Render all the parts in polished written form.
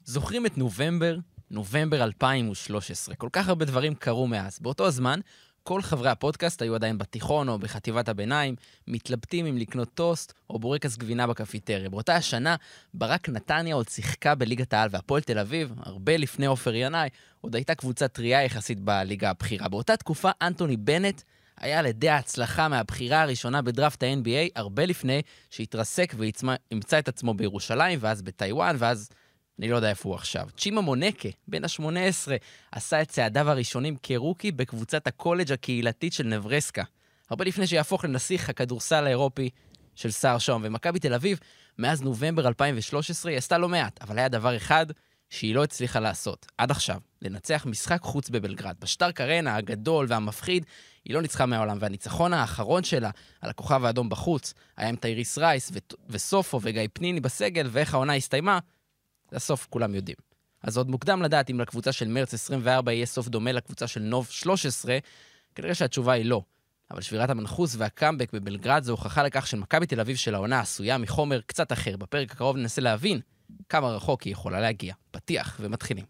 זוכרים את נובמבר 2013. כל כך הרבה דברים קרו מאז. באותו הזמן, כל חברי הפודקאסט היו עדיין בתיכון או בחטיבת הביניים, מתלבטים אם לקנות טוסט או בורקס גבינה בקפיטריה. באותה השנה, ברק נתניה עוד שיחקה בליגת העל, והפועל תל אביב, הרבה לפני עופר ינאי, עוד הייתה קבוצה טריה יחסית בליגה הבכירה. באותה תקופה, אנטוני בנט היה על ידי ההצלחה מהבחירה הראשונה בדראפט ה-NBA, הרבה לפני שהתרסק וימצא את עצמו בירושלים, ואז בטיואן, ואז אני לא יודע איפה הוא עכשיו. צ'ימה מונקה, בן ה-18, עשה את צעדיו הראשונים כרוקי בקבוצת הקולג' הקהילתית של נברסקה. הרבה לפני שיהפוך לנסיך הכדורסל האירופי של סער שום. ומכבי תל אביב, מאז נובמבר 2013, היא עשתה לא מעט, אבל היה דבר אחד שהיא לא הצליחה לעשות. עד עכשיו, לנצח משחק חוץ בבלגרד. בשטארק ארנה הגדול והמפחיד, היא לא ניצחה מהעולם, והניצחון האחרון שלה על הכוכב האדום בחוץ, היה עם טייריס רייס וסופו וגיא פניני בסגל, ואיך העונה הסתיימה, לסוף כולם יודעים. אז עוד מוקדם לדעת אם לקבוצה של מרץ 24 יהיה סוף דומה לקבוצה של נוב 13, כנראה שהתשובה היא לא. אבל שבירת המנחוס והקאמבק בבלגרד זו הוכחה לכך של מכבי תל אביב של העונה עשויה מחומר קצת אחר. בפרק הקרוב ננסה להבין כמה רחוק היא יכולה להגיע. פתיח ומתחילים.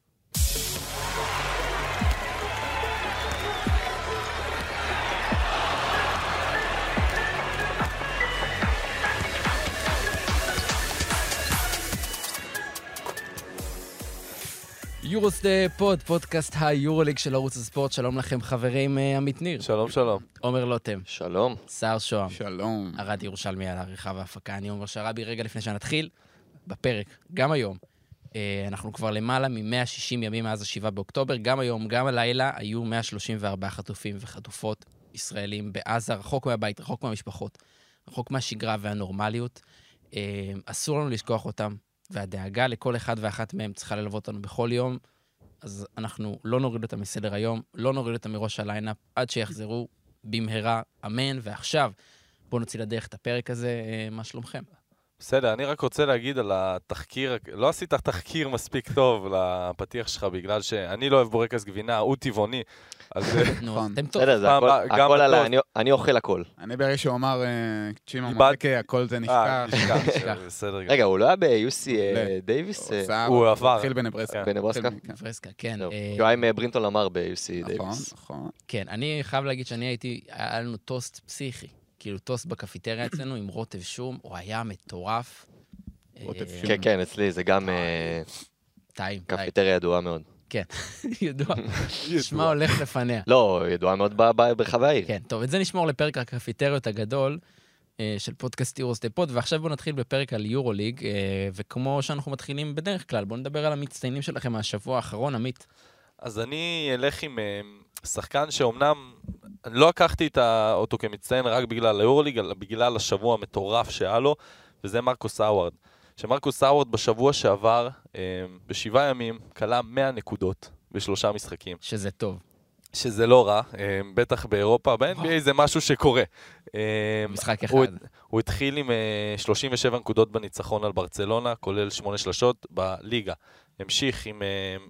יורוסטי פוד, פודקאסט היורוליג של ערוץ הספורט. שלום לכם חברים, עמית ניר. שלום, שלום. עומר לוטם. שלום. סער שוהם. שלום. ארד ירושלמי על העריכה וההפקה. אני עומר שרבי. רגע לפני שנתחיל, בפרק, גם היום, אנחנו כבר למעלה מ-160 ימים מאז ה-7 באוקטובר, גם היום, גם הלילה, היו 134 חטופים וחטופות ישראלים בעזה, רחוק מהבית, רחוק מהמשפחות, רחוק מהשגרה והנורמליות. אסור לנו לשכוח אותם. והדאגה לכל אחד ואחת מהם צריכה ללוות אותנו בכל יום, אז אנחנו לא נוריד אותם מסדר היום, לא נוריד אותם מראש הליינאפ, עד שיחזרו במהרה, אמן, ועכשיו בואו נוציא לדרך את הפרק הזה, מה שלומכם? בסדר, אני רק רוצה להגיד על התחקיר, לא עשית תחקיר מספיק טוב לפתיח שלך, בגלל שאני לא אוהב בורקס גבינה, הוא טבעוני, אז אתם טוב. בסדר, זה הכל עליי, אני אוכל הכל. אני ברגע שהוא אמר, צ'ימה מונקה, הכל זה נשכח. בסדר. רגע, הוא לא היה ב-UC דייביס? הוא עבר. התחיל בנברסקה. בנברסקה? נברסקה, כן. יואי ברינטון אמר ב-UC דייביס. נכון. כן, אני חייב להגיד שאני הייתי, היה לנו טוסט פסיכי. כאילו טוסט בקפיטריה אצלנו עם רוטב שום, הוא היה מטורף. רוטב שום. כן, כן, אצלי זה גם טעים. קפיטריה ידועה מאוד. כן, ידוע. שמה הולך לפניה. לא, ידועה מאוד ברחבי העיר. כן, טוב, את זה נשמור לפרק הקפיטריות הגדול של פודקאסט יורוסטי פוד, ועכשיו בואו נתחיל בפרק על יורוליג, וכמו שאנחנו מתחילים בדרך כלל, בואו נדבר על המצטיינים שלכם מהשבוע האחרון, עמית. אז אני אלך עם שחקן שאומנם לא לקחתי אותו כמצטיין רק בגלל היורוליג, אלא בגלל השבוע המטורף שהיה לו, וזה מרקוס האוורד. שמרקוס האוורד בשבוע שעבר, ב7 ימים, קלה 100 נקודות ב3 משחקים. שזה טוב. שזה לא רע, בטח באירופה, ב-NBA זה משהו שקורה. משחק אחד. הוא התחיל עם 37 נקודות בניצחון על ברצלונה, כולל 8 שלשות בליגה. המשיך עם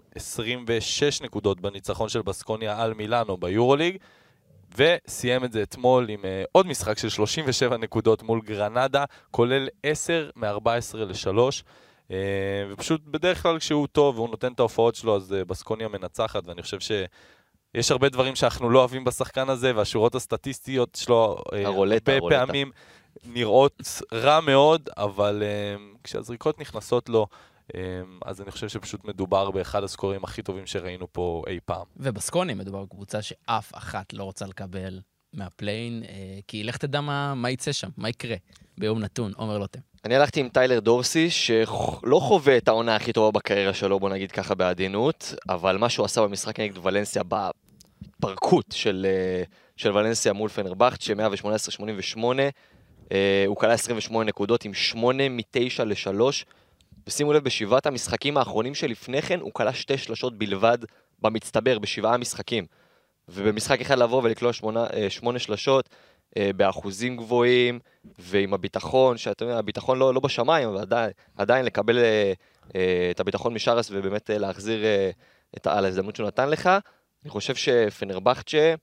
26 נקודות בניצחון של בסקוניה על מילאנו ביורוליג, וסיים את זה אתמול עם עוד משחק של 37 נקודות מול גרנדה, כולל 10 מ-14 ל-3. ופשוט בדרך כלל כשהוא טוב והוא נותן את ההופעות שלו, אז בסקוניה מנצחת, ואני חושב שיש הרבה דברים שאנחנו לא אוהבים בשחקן הזה, והשורות הסטטיסטיות שלו הרבה פעמים נראות רע מאוד, אבל כשהזריקות נכנסות לו, אז אני חושב שפשוט מדובר באחד הסקורים הכי טובים שראינו פה אי פעם. ובסקוניה מדובר בקבוצה שאף אחת לא רוצה לקבל מהפליין, כי לך תדע מה יצא שם, מה יקרה ביום נתון, עומר לוטם. אני הלכתי עם טיילר דורסי, שלא חווה את העונה הכי טובה בקריירה שלו, בוא נגיד ככה בעדינות, אבל מה שהוא עשה במשחק נגד ולנסיה, בפרקות של ולנסיה מול פנרבכט, ש-118-88, הוא קלה 28 נקודות עם 8 מ-9 ל-3, ושימו לב, בשבעת המשחקים האחרונים שלפני כן, הוא קלה 2 שלשות בלבד במצטבר, ב7 המשחקים. ובמשחק אחד לבוא ולקלוע 8 שלשות, באחוזים גבוהים, ועם הביטחון, שאתם יודעים, הביטחון לא בשמיים, אבל עדיין לקבל את הביטחון משרס, ובאמת להחזיר על ההזדמנות שהוא נתן לך. אני חושב שפנרבכצ'ה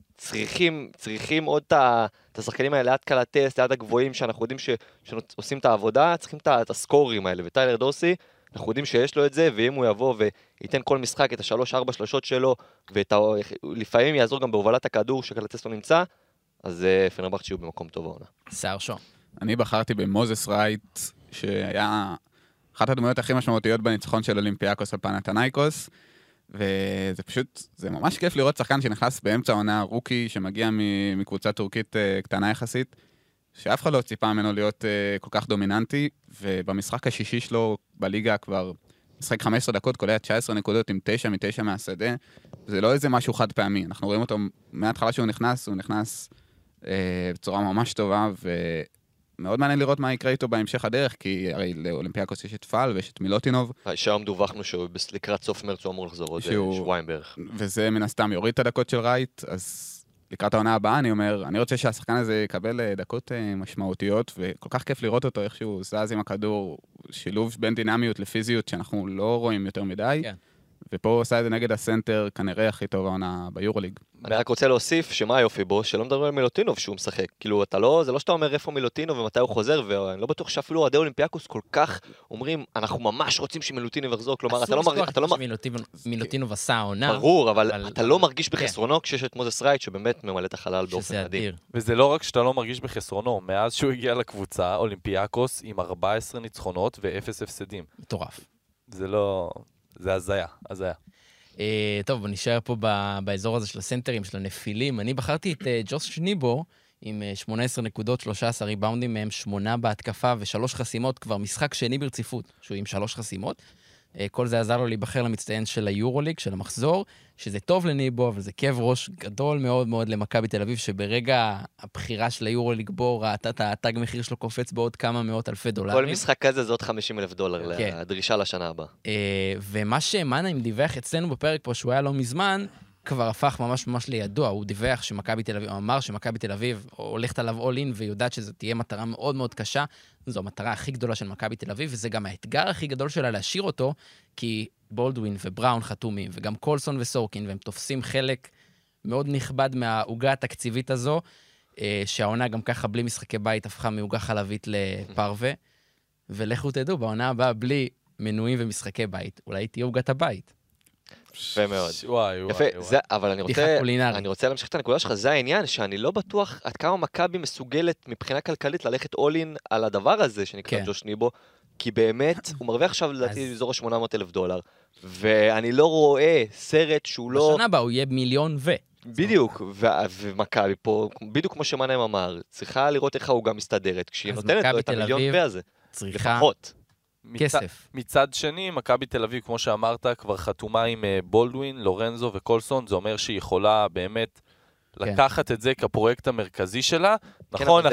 צריכים עוד את השחקנים האלה, ליד קלטס, ליד הגבוהים, שאנחנו יודעים שעושים את העבודה, צריכים את הסקורים האלה, וטיילר דורסי אנחנו יודעים שיש לו את זה, ואם הוא יבוא וייתן כל משחק את ה3-4 שלשות שלו, ולפעמים יעזור גם בהובלת הכדור שקלטס לא נמצא, אז פנרבכצ'ה יהיו במקום טוב העונה. שיער שום. אני בחרתי במוזס רייט, שהיה אחת הדמויות הכי משמעותיות בניצחון של אולימפיאקוס על פנתנייקוס, וזה פשוט, זה ממש כיף לראות שחקן שנכנס באמצע העונה רוקי, שמגיע מקבוצה טורקית קטנה יחסית, שאף אחד לא ציפה ממנו להיות כל כך דומיננטי, ובמשחק השישי שלו בליגה כבר משחק 15 דקות, קולע 19 נקודות עם 9 מ-9 מהשדה, זה לא איזה משהו חד פעמי, אנחנו רואים אותו מההתחלה שהוא נכנס בצורה ממש טובה, ומאוד מעניין לראות מה יקרה איתו בהמשך הדרך, כי הרי לאולימפיאקוס יש את פאל ויש את מילוטינוב. שהיום דווחנו שהוא לקראת סוף מרץ הוא אמור לחזור עוד שבועיים בערך. וזה מן הסתם יוריד את הדקות של רייט, אז לקראת העונה הבאה אני רוצה שהשחקן הזה יקבל דקות משמעותיות, וכל כך כיף לראות אותו איך שהוא זז עם הכדור, שילוב בין דינמיות לפיזיות שאנחנו לא רואים יותר מדי. כן. ופה הוא עושה את זה נגד הסנטר, כנראה הכי טוב העונה ביורוליג. אני רק רוצה להוסיף שמה היופי בו, שלא מדברים על מילוטינוב שהוא משחק. כאילו, זה לא שאתה אומר איפה מילוטינוב ומתי הוא חוזר, ואני לא בטוח שאפילו אוהדי אולימפיאקוס כל כך אומרים, אנחנו ממש רוצים שמילוטינוב יחזור. כלומר, אתה לא מרגיש... שמילוטינוב עשה העונה. ברור, אבל אתה לא מרגיש בחסרונו כשיש את מוזס רייט, שבאמת ממלא את החלל באופן מדהים. וזה לא רק שאתה לא מרגיש בחסרונו, מאז שהוא הגיע לקבוצה, אולימפיאקוס עם 14 ניצחונות ו0 הפסדים. מטורף. זה לא... זה הזיה. טוב, בוא נשאר פה באזור הזה של הסנטרים, של הנפילים. אני בחרתי את ג'וש ניבו עם 18 נקודות, 13 ריבאונדים, מהם 8 בהתקפה ו3 חסימות, כבר משחק שני ברציפות, שהוא עם 3 חסימות. כל זה עזר לו להיבחר למצטיין של היורוליג, של המחזור, שזה טוב לניבו, אבל זה כאב ראש גדול מאוד מאוד למכבי תל אביב, שברגע הבחירה של היורוליג בו, ראתה את התג מחיר שלו קופץ בעוד כמה מאות אלפי דולרים. כל משחק כזה זה עוד $50,000 לדרישה לשנה הבאה. ומה שמאנהיים דיווח אצלנו בפרק פה, שהוא היה לא מזמן, כבר הפך ממש ממש לידוע. הוא דיווח שמכבי תל אביב, הוא אמר שמכבי תל אביב הולכת עליו all in, ויודעת שזו תהיה מטרה מאוד מאוד קשה. זו המטרה הכי גדולה של מכבי תל אביב, וזה גם האתגר הכי גדול שלה להשאיר אותו, כי בולדווין ובראון חתומים, וגם קולסון וסורקין, והם תופסים חלק מאוד נכבד מהעוגה התקציבית הזו, שהעונה גם ככה בלי משחקי בית הפכה מעוגה חלבית לפרווה, ולכו תדעו, בעונה הבאה בלי מנויים ומשחקי בית, אולי תהיה עוגת הבית. יפה מאוד. יפה, אבל אני רוצה להמשיך את הנקודה שלך, זה העניין שאני לא בטוח עד כמה מכבי מסוגלת מבחינה כלכלית ללכת all in על הדבר הזה שנקרא ג'וש ניבו, כי באמת הוא מרוויח עכשיו לדעתי באזור $800,000, ואני לא רואה סרט שהוא לא... בשנה הבאה הוא יהיה מיליון בדיוק, ומכבי פה, בדיוק כמו שמאנהיים אמר, צריכה לראות איך הוא גם מסתדרת, כשהיא נותנת לו את המיליון הזה, לפחות. כסף. מצד שני, מכבי תל אביב, כמו שאמרת, כבר חתומה עם בולדווין, לורנזו וקולסון, זה אומר שהיא יכולה באמת לקחת את זה כפרויקט המרכזי שלה. נכון,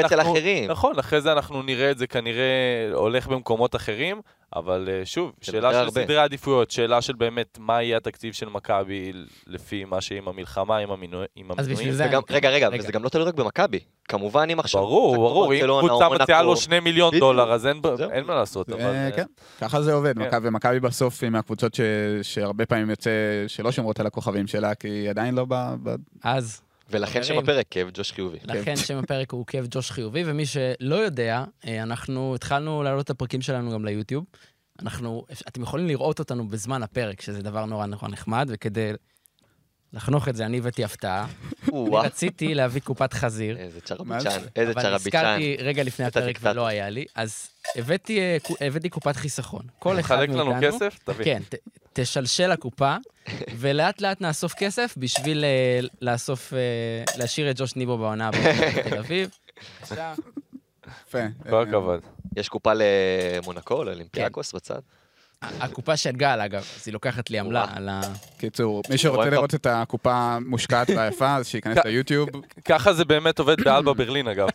אחרי זה אנחנו נראה את זה כנראה הולך במקומות אחרים, אבל שוב, שאלה של סדרי עדיפויות, שאלה של באמת מה יהיה התקציב של מכבי לפי מה שעם המלחמה, עם המינויים. רגע, וזה גם לא תלוי רק במכבי. כמובן אם עכשיו... ברור, אם קבוצה מציעה לו $2 מיליון, אז אין מה לעשות. כן, ככה זה עובד. ומכבי בסוף היא מהקבוצות שהרבה פעמים יוצא שלא שומרות על הכוכבים שלה, כי היא עדיין לא אז... ולכן שם הפרק כאב ג'וש חיובי. לכן שם הפרק הוא כאב ג'וש חיובי, ומי שלא יודע, אנחנו התחלנו להעלות את הפרקים שלנו גם ליוטיוב. אתם יכולים לראות אותנו בזמן הפרק, שזה דבר נורא נחמד, וכדי לחנוך את זה, אני הבאתי הפתעה. אני רציתי להביא קופת חזיר. איזה צ'רביצ'ן. אבל הזכרתי רגע לפני הפרק ולא היה לי, אז הבאתי קופת חיסכון. כל אחד מאיתנו... חלק לנו כסף? תביא. כן, תשלשל הקופה, ולאט לאט נאסוף כסף בשביל להשאיר את ג'וש ניבו בעונה בתל אביב. יפה. כל הכבוד. יש קופה למונקו, לאולימפיאקוס בצד? הקופה של גל, אגב, אז היא לוקחת לי עמלה על ה... קיצור, מי שרוצה לראות את הקופה מושקעת והיפה, אז שייכנס ליוטיוב. ככה זה באמת עובד באלבה ברלין, אגב.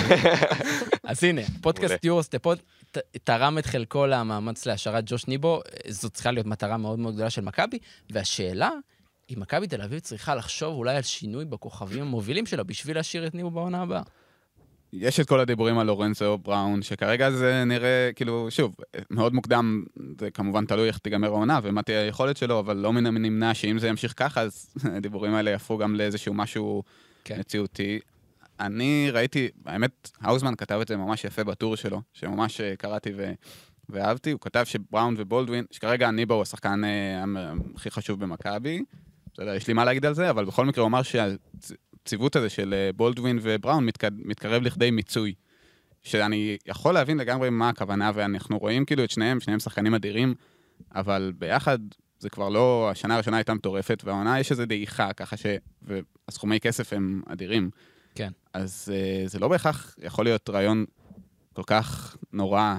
אז הנה, פודקאסט יורוסטפות תרם את חלקו למאמץ להשארת ג'וש ניבו, זו צריכה להיות מטרה מאוד מאוד גדולה של מכבי, והשאלה, אם מכבי תל אביב צריכה לחשוב אולי על שינוי בכוכבים המובילים שלה, בשביל להשאיר את ניבו בעונה הבאה. יש את כל הדיבורים על לורנזו בראון, שכרגע זה נראה, כאילו, שוב, מאוד מוקדם, זה כמובן תלוי איך תיגמר העונה, ומה תהיה היכולת שלו, אבל לא מן הנמנע שאם זה ימשיך ככה, אז הדיבורים האלה יפו גם לאיזשהו משהו מציאותי. אני ראיתי, האמת, האוזמן כתב את זה ממש יפה בטור שלו, שממש קראתי ואהבתי, הוא כתב שבראון ובולדווין, שכרגע ניבו הוא השחקן הכי חשוב במכבי, יש לי מה להגיד על זה, אבל בכל מקרה הוא אמר שהציוות הזה של בולדווין ובראון מתקרב לכדי מיצוי, שאני יכול להבין לגמרי מה הכוונה, ואנחנו רואים כאילו את שניהם שחקנים אדירים, אבל ביחד זה כבר לא, השנה הראשונה הייתה מטורפת, והעונה יש איזו דעיכה, ככה והסכומי כסף הם אדירים. כן. אז זה לא בהכרח יכול להיות רעיון כל כך נורא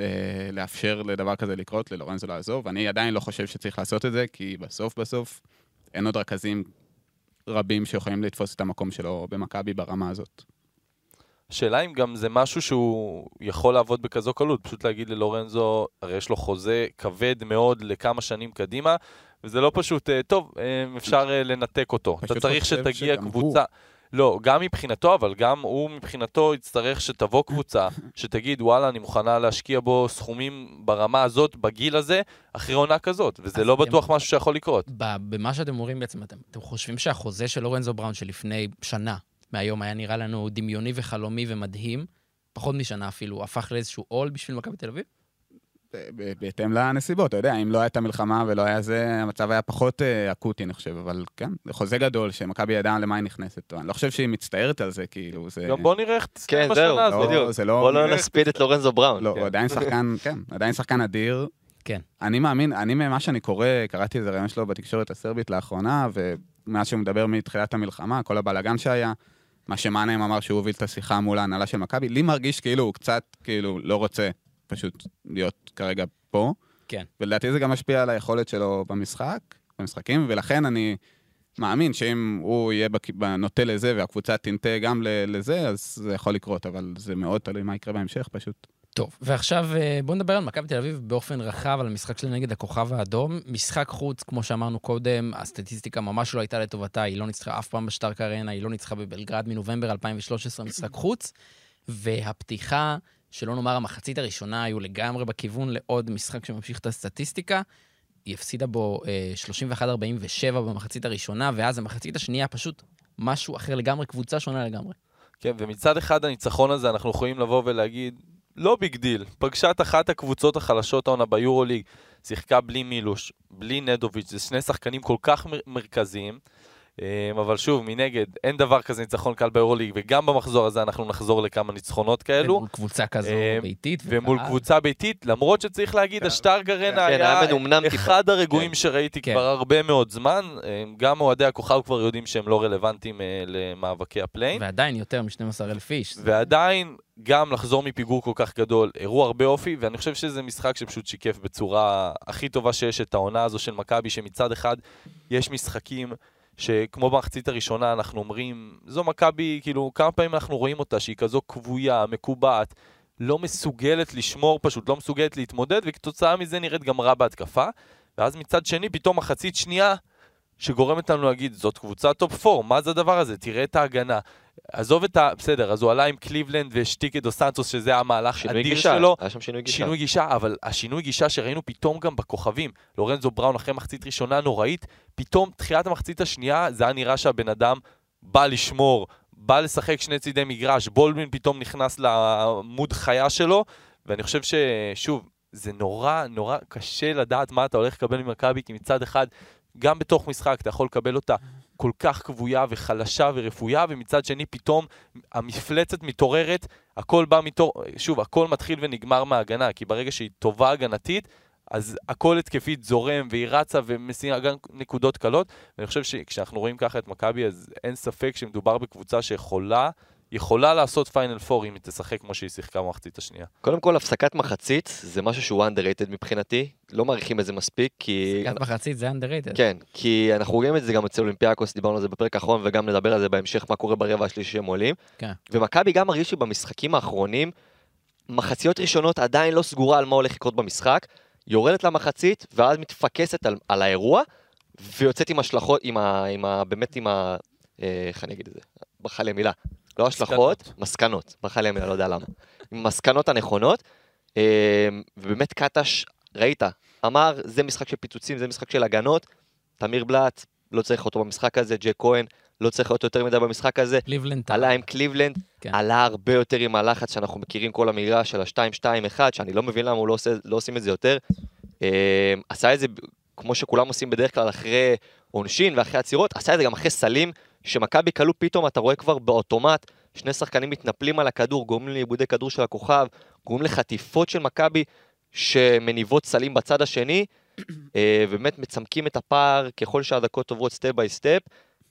לאפשר לדבר כזה לקרות, ללורנזו לעזוב, ואני עדיין לא חושב שצריך לעשות את זה, כי בסוף אין עוד רכזים רבים שיכולים לתפוס את המקום שלו במכבי ברמה הזאת. השאלה אם גם זה משהו שהוא יכול לעבוד בכזו קלות, פשוט להגיד ללורנזו, הרי יש לו חוזה כבד מאוד לכמה שנים קדימה, וזה לא פשוט, טוב, אפשר לנתק אותו. אתה צריך שתגיע קבוצה, לא, גם מבחינתו, אבל גם הוא מבחינתו יצטרך שתבוא קבוצה, שתגיד, וואלה, אני מוכנה להשקיע בו סכומים ברמה הזאת, בגיל הזה, אחרי עונה כזאת, וזה לא בטוח משהו שיכול לקרות. במה שאתם אומרים בעצם, אתם חושבים שהחוזה של לורנזו בראון שלפני שנה, מהיום היה נראה לנו דמיוני וחלומי ומדהים, פחות משנה אפילו, הפך לאיזשהו עול בשביל מכבי תל אביב? בהתאם לנסיבות, אתה יודע, אם לא הייתה מלחמה ולא היה זה, המצב היה פחות אקוטי, אני חושב, אבל כן, זה חוזה גדול שמכבי ידעה למה היא נכנסת. אני לא חושב שהיא מצטערת על זה, כאילו, זה... גם בוא נראה איך כן, זהו, בדיוק. בוא לא נספיד את לורנזו בראון. לא, הוא עדיין שחקן, כן, עדיין שחקן אדיר. כן. אני מאמין, ממה שאני קורא, קראתי איזה רעיון שלו בתקשורת הסרבית לאחרונה, ומאז שהוא מדבר מתחילת המלחמה, כל הבלגן שהיה, מה שמאנם אמר שהוא הוביל את השיחה מול ההנהלה של מכבי, לי מרגיש כאילו הוא קצת כאילו לא רוצה פשוט להיות כרגע פה. כן. ולדעתי זה גם משפיע על היכולת שלו במשחקים, ולכן אני מאמין שאם הוא יהיה נוטה לזה והקבוצה תנטה גם לזה, אז זה יכול לקרות, אבל זה מאוד תלוי מה יקרה בהמשך פשוט. טוב, ועכשיו בואו נדבר על מכבי תל אביב באופן רחב, על המשחק שלה נגד הכוכב האדום. משחק חוץ, כמו שאמרנו קודם, הסטטיסטיקה ממש לא הייתה לטובתה, היא לא ניצחה אף פעם בשטארק ארנה, היא לא ניצחה בבלגרד מנובמבר 2013, משחק חוץ, והפתיחה, שלא נאמר המחצית הראשונה, היו לגמרי בכיוון לעוד משחק שממשיך את הסטטיסטיקה, היא הפסידה בו 31-47 במחצית הראשונה, ואז המחצית השנייה פשוט משהו אחר לגמרי, קבוצה שונה לגמרי. כן, ומצד אחד הניצחון הזה אנחנו יכולים לבוא ולהגיד, לא ביג דיל, פגשה את אחת הקבוצות החלשות העונה ביורוליג, שיחקה בלי מילוש, בלי נדוביץ', זה שני שחקנים כל כך מרכזיים, אבל שוב, מנגד, אין דבר כזה ניצחון קל ביורוליג, וגם במחזור הזה אנחנו נחזור לכמה ניצחונות כאלו. ומול קבוצה כזו ביתית. ומול קבוצה ביתית, למרות שצריך להגיד, השטארק ארנה היה אחד הרגועים שראיתי כבר הרבה מאוד זמן, גם אוהדי הכוכב כבר יודעים שהם לא רלוונטיים למאבקי הפליין. ועדיין יותר מ-12,000 איש. ועדיין, גם לחזור מפיגור כל כך גדול, אירוע הרבה אופי, ואני חושב שזה משחק שפשוט שיקף בצורה הכי טובה שיש את העונה הזו של מכבי, שמצד אחד יש משחקים שכמו במחצית הראשונה אנחנו אומרים, זו מכבי, כאילו כמה פעמים אנחנו רואים אותה שהיא כזו קבויה, מקובעת, לא מסוגלת לשמור, פשוט לא מסוגלת להתמודד, וכתוצאה מזה נראית גם רע בהתקפה, ואז מצד שני פתאום מחצית שנייה שגורמת לנו להגיד, זאת קבוצה טופ 4, מה זה הדבר הזה? תראה את ההגנה. עזוב את בסדר, אז הוא עלה עם קליבלנד ושטיקה דו סנטוס, שזה המהלך אדיר שלו. היה שם שינוי גישה. שינוי גישה, אבל השינוי גישה שראינו פתאום גם בכוכבים, לורנזו בראון אחרי מחצית ראשונה נוראית, פתאום תחילת המחצית השנייה, זה היה נראה שהבן אדם בא לשמור, בא לשחק שני צידי מגרש, בולדווין פתאום נכנס לעמוד חיה שלו, ואני חושב ששוב, זה נורא נורא קשה לדעת מה אתה הולך לקבל ממכבי, כי מצד אחד, גם בתוך משחק אתה יכול לקבל אותה כל כך קבויה וחלשה ורפויה, ומצד שני פתאום המפלצת מתעוררת, הכל בא שוב, הכל מתחיל ונגמר מההגנה, כי ברגע שהיא טובה הגנתית, אז הכל התקפית זורם והיא רצה ומשימה גם נקודות קלות, ואני חושב שכשאנחנו רואים ככה את מכבי, אז אין ספק שמדובר בקבוצה יכולה לעשות פיינל פור אם היא תשחק כמו שהיא שיחקה במחצית השנייה. קודם כל, הפסקת מחצית זה משהו שהוא underrated מבחינתי, לא מעריכים את זה מספיק, כי... הפסקת מחצית זה underrated. כן, כי אנחנו רואים את זה גם אצל אולימפיאקוס, דיברנו על זה בפרק האחרון, וגם נדבר על זה בהמשך, מה קורה ברבע השלישי שהם עולים. כן. ומכבי גם מרגיש שבמשחקים האחרונים, מחציות ראשונות עדיין לא סגורה על מה הולך לקרות במשחק, יורדת למחצית, ואז מתפקסת על האירוע, ויוצאת עם השלכות, באמת עם ה... איך אני אגיד את זה? ברכה לי המילה. לא השלכות, מסקנות. ברכה לי המילה, לא יודע למה. עם מסקנות הנכונות, ובאמת קטש, ראית, אמר, זה משחק של פיצוצים, זה משחק של הגנות, תמיר בלט, לא צריך אותו במשחק הזה, ג'ק כהן, לא צריך להיות יותר מדי במשחק הזה. קליבלנד. עלה עם קליבלנד, כן. עלה הרבה יותר עם הלחץ שאנחנו מכירים כל המגרש של ה-2-2-1, שאני לא מבין למה הוא לא עושים את זה יותר. עשה את זה, כמו שכולם עושים בדרך כלל אחרי עונשין ואחרי עצירות, עשה את זה גם אחרי סלים, שמכבי קלו פתאום, אתה רואה כבר באוטומט, שני שחקנים מתנפלים על הכדור, גורמים לאיבודי כדור של הכוכב, גורמים לחטיפות של מכבי, שמניבות סלים בצד השני, ובאמת מצמקים את הפער ככל שהדקות עוברות סטפ ביי סטפ,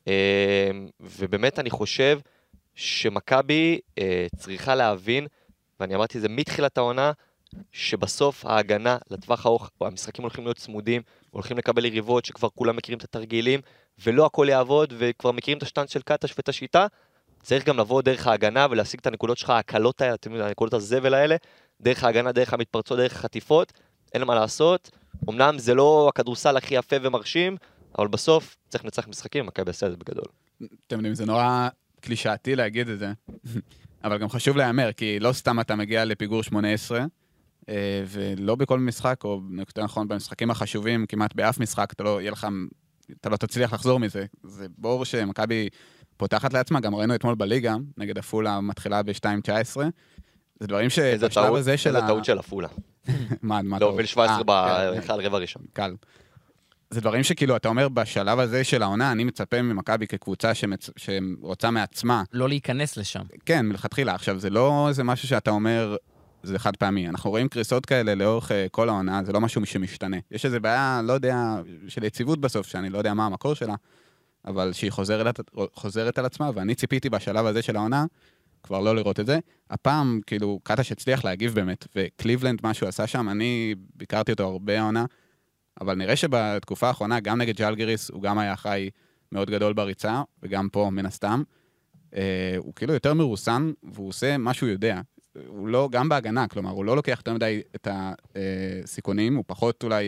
ובאמת אני חושב שמכבי צריכה להבין, ואני אמרתי את זה מתחילת העונה, שבסוף ההגנה לטווח הארוך, המשחקים הולכים להיות צמודים, הולכים לקבל יריבות שכבר כולם מכירים את התרגילים, ולא הכל יעבוד, וכבר מכירים את השטנץ של קטש ואת השיטה, צריך גם לבוא דרך ההגנה ולהשיג את הנקודות שלך, הקלות האלה, אתם יודעים, הנקודות הזבל האלה, דרך ההגנה, דרך המתפרצות, דרך החטיפות, אין מה לעשות. אמנם זה לא הכדורסל הכי יפה ומרשים, אבל בסוף צריך לנצח משחקים, מכבי עשה את זה בגדול. אתם יודעים, זה נורא קלישאתי להגיד את זה, אבל גם חשוב להיאמר, כי לא סתם אתה מגיע לפיגור 18, ולא בכל משחק, או יותר נכון, במשחקים החשובים, כמעט באף משחק, אתה לא תצליח לחזור מזה. זה בור שמכבי פותחת לעצמה, גם ראינו אתמול בליגה, נגד אפולה מתחילה ב-2-19, זה דברים שבשלב הזה של איזה טעות של אפולה. מה טעות? להוביל 17 בכלל רבע ראשון. קל. זה דברים שכאילו, אתה אומר, בשלב הזה של העונה, אני מצפה ממכבי כקבוצה שרוצה מעצמה. לא להיכנס לשם. כן, מלכתחילה. עכשיו, זה לא איזה משהו שאתה אומר, זה חד פעמי. אנחנו רואים קריסות כאלה לאורך כל העונה, זה לא משהו שמשתנה. יש איזו בעיה, לא יודע, של יציבות בסוף, שאני לא יודע מה המקור שלה, אבל שהיא חוזרת על עצמה, ואני ציפיתי בשלב הזה של העונה, כבר לא לראות את זה. הפעם, כאילו, קטש הצליח להגיב באמת, וקליבלנד, מה שהוא עשה שם, אני ביקרתי אותו הרבה העונה, אבל נראה שבתקופה האחרונה, גם נגד ג'לגיריס, הוא גם היה אחראי מאוד גדול בריצה, וגם פה, מן הסתם. הוא כאילו יותר מרוסן, והוא עושה מה שהוא יודע. הוא לא, גם בהגנה, כלומר, הוא לא לוקח יותר מדי את הסיכונים, הוא פחות אולי,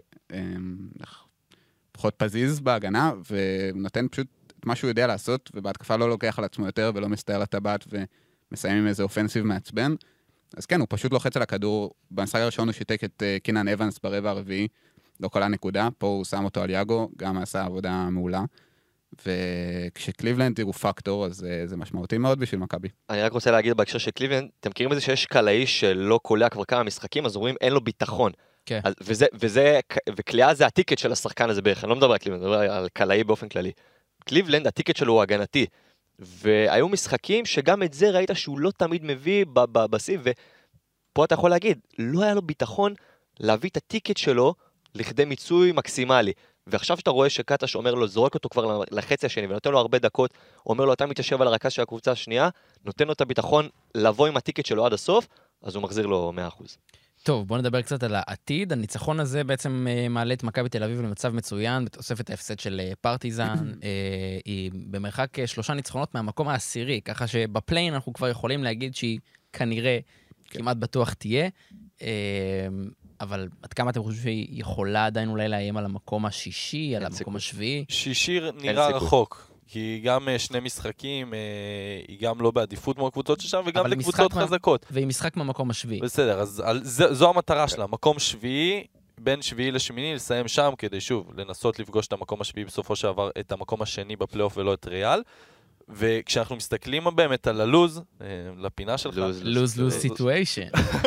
פחות פזיז בהגנה, ונותן פשוט את מה שהוא יודע לעשות, ובהתקפה לא לוקח על עצמו יותר, ולא מסתער לטבעת, ומסיים עם איזה אופנסיב מעצבן. אז כן, הוא פשוט לוחץ על הכדור. במשחק הראשון הוא שיתק את קינן אבנס ברבע הרביעי, לא כל הנקודה, פה הוא שם אותו על יאגו, גם עשה עבודה מעולה. וכשקליבלנד הוא פקטור, אז זה משמעותי מאוד בשביל מכבי. אני רק רוצה להגיד בהקשר של קליבלנד, אתם מכירים את זה שיש קלעי שלא קולע כבר כמה משחקים, אז אומרים אין לו ביטחון. כן. וקליעה זה הטיקט של השחקן הזה בערך, אני לא מדבר על קליבלנד, אני מדבר על קלעי באופן כללי. קליבלנד, הטיקט שלו הוא הגנתי, והיו משחקים שגם את זה ראית שהוא לא תמיד מביא בבסיס, ופה אתה יכול להגיד, לא היה לו ביטחון להביא את הטיקט שלו לכדי מיצוי מקסימלי. ועכשיו שאתה רואה שקטש אומר לו, זורק אותו כבר לחצי השני, ונותן לו הרבה דקות, אומר לו, אתה מתיישב על הרכז של הקבוצה השנייה, נותן לו את הביטחון לבוא עם הטיקט שלו עד הסוף, אז הוא מחזיר לו 100%. טוב, בואו נדבר קצת על העתיד. הניצחון הזה בעצם מעלה את מכבי תל אביב למצב מצוין, בתוספת ההפסד של פרטיזן. היא במרחק 3 ניצחונות מהמקום העשירי, ככה שבפליין אנחנו כבר יכולים להגיד שהיא כנראה כמעט בטוח תהיה. אבל עד כמה אתם חושבים שהיא יכולה עדיין אולי לאיים על המקום השישי, על המקום השביעי? שישי נראה רחוק, כי גם 2 משחקים, היא גם לא בעדיפות כמו הקבוצות ששם, וגם זה קבוצות חזקות. והיא משחק מהמקום השביעי. בסדר, אז זו המטרה שלה, מקום שביעי, בין שביעי לשמיני, לסיים שם, כדי שוב, לנסות לפגוש את המקום השביעי בסופו שעבר, את המקום השני בפלייאוף ולא את ריאל. וכשאנחנו מסתכלים באמת על הלוז, לפינה שלך. לוז סיטואשן.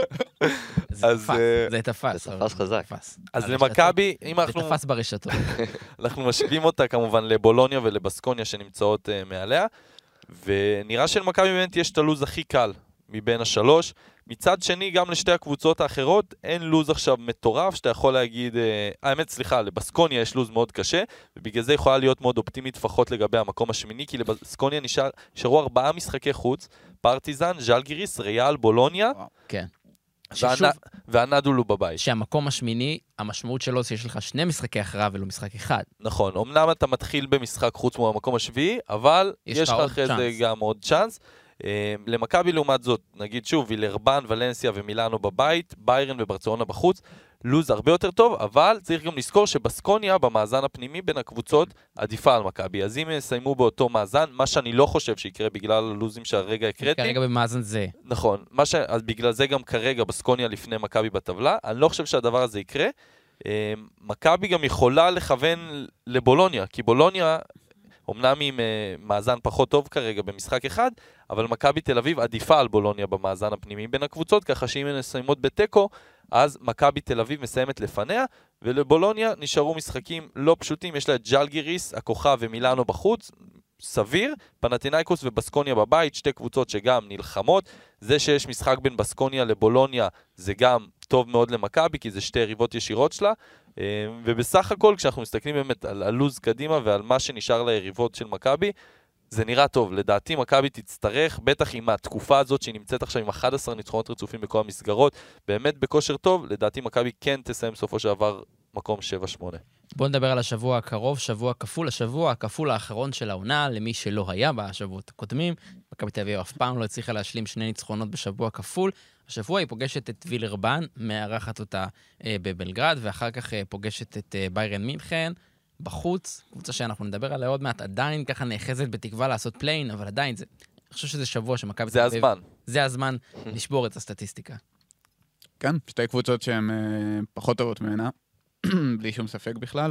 זה תפס. זה תפס חזק. אז למכבי, אם זה תפס ברשתות. אנחנו משווים אותה כמובן לבולוניה ולבסקוניה שנמצאות מעליה, ונראה שלמכבי באמת יש את הלוז הכי קל מבין 3. מצד שני, גם לשתי הקבוצות האחרות, אין לוז עכשיו מטורף, שאתה יכול להגיד, האמת, סליחה, לבסקוניה יש לוז מאוד קשה, ובגלל זה יכולה להיות מאוד אופטימית לפחות לגבי המקום השמיני, כי לבסקוניה נשארו 4 משחקי חוץ, פרטיזן, ז'לגיריס, ריאל, בולוניה, כן. והנדולו בבית. שהמקום השמיני, המשמעות שלו זה שיש לך 2 משחקי הכרעה ולא משחק אחד. נכון, אמנם אתה מתחיל במשחק חוץ מהמקום השביעי, אבל יש לך אחרי זה גם עוד צ'אנס. למכבי לעומת זאת, נגיד שוב, וילרבן, ולנסיה ומילאנו בבית, ביירן וברצלונה בחוץ, לוז הרבה יותר טוב, אבל צריך גם לזכור שבסקוניה במאזן הפנימי בין הקבוצות עדיפה על מכבי. אז אם יסיימו באותו מאזן, מה שאני לא חושב שיקרה בגלל הלוזים שהרגע הקראתי. כרגע במאזן זה. נכון, אז בגלל זה גם כרגע בסקוניה לפני מכבי בטבלה, אני לא חושב שהדבר הזה יקרה. מכבי גם יכולה לכוון לבולוניה, כי בולוניה אומנם עם מאזן פחות טוב כרגע במשחק אחד, אבל מכבי תל אביב עדיפה על בולוניה במאזן הפנימי בין הקבוצות, ככה שאם הן מסיימות בטקו, אז מכבי תל אביב מסיימת לפניה, ולבולוניה נשארו משחקים לא פשוטים, יש לה את ג'לגיריס, הכוכב ומילאנו בחוץ, סביר, פנתינייקוס ובסקוניה בבית, שתי קבוצות שגם נלחמות, זה שיש משחק בין בסקוניה לבולוניה זה גם טוב מאוד למכבי, כי זה שתי יריבות ישירות שלה, ובסך הכל כשאנחנו מסתכלים באמת על הלוז קדימה ועל מה שנשאר ליריבות של מכבי, זה נראה טוב. לדעתי מכבי תצטרך, בטח עם התקופה הזאת שהיא נמצאת עכשיו עם 11 ניצחונות רצופים בכל המסגרות, באמת בכושר טוב, לדעתי מכבי כן תסיים סופו שעבר מקום 7-8. בואו נדבר על השבוע הקרוב, שבוע כפול, השבוע הכפול האחרון של העונה, למי שלא היה בשבועות הקודמים. מכבי תל אביב אף פעם לא הצליחה להשלים 2 ניצחונות בשבוע כפול. השבוע היא פוגשת את וילרבן, מארחת אותה בבלגרד, ואחר כך פוגשת את ביירן מינכן בחוץ, קבוצה שאנחנו נדבר עליה עוד מעט, עדיין ככה נאחזת בתקווה לעשות פליין, אבל עדיין אני חושב שזה שבוע שמכבי תל אביב... זה הזמן לשבור את הסטטיסטיקה. כן, שתי קבוצות שהן פחות טובות ממנה, בלי שום ספק בכלל,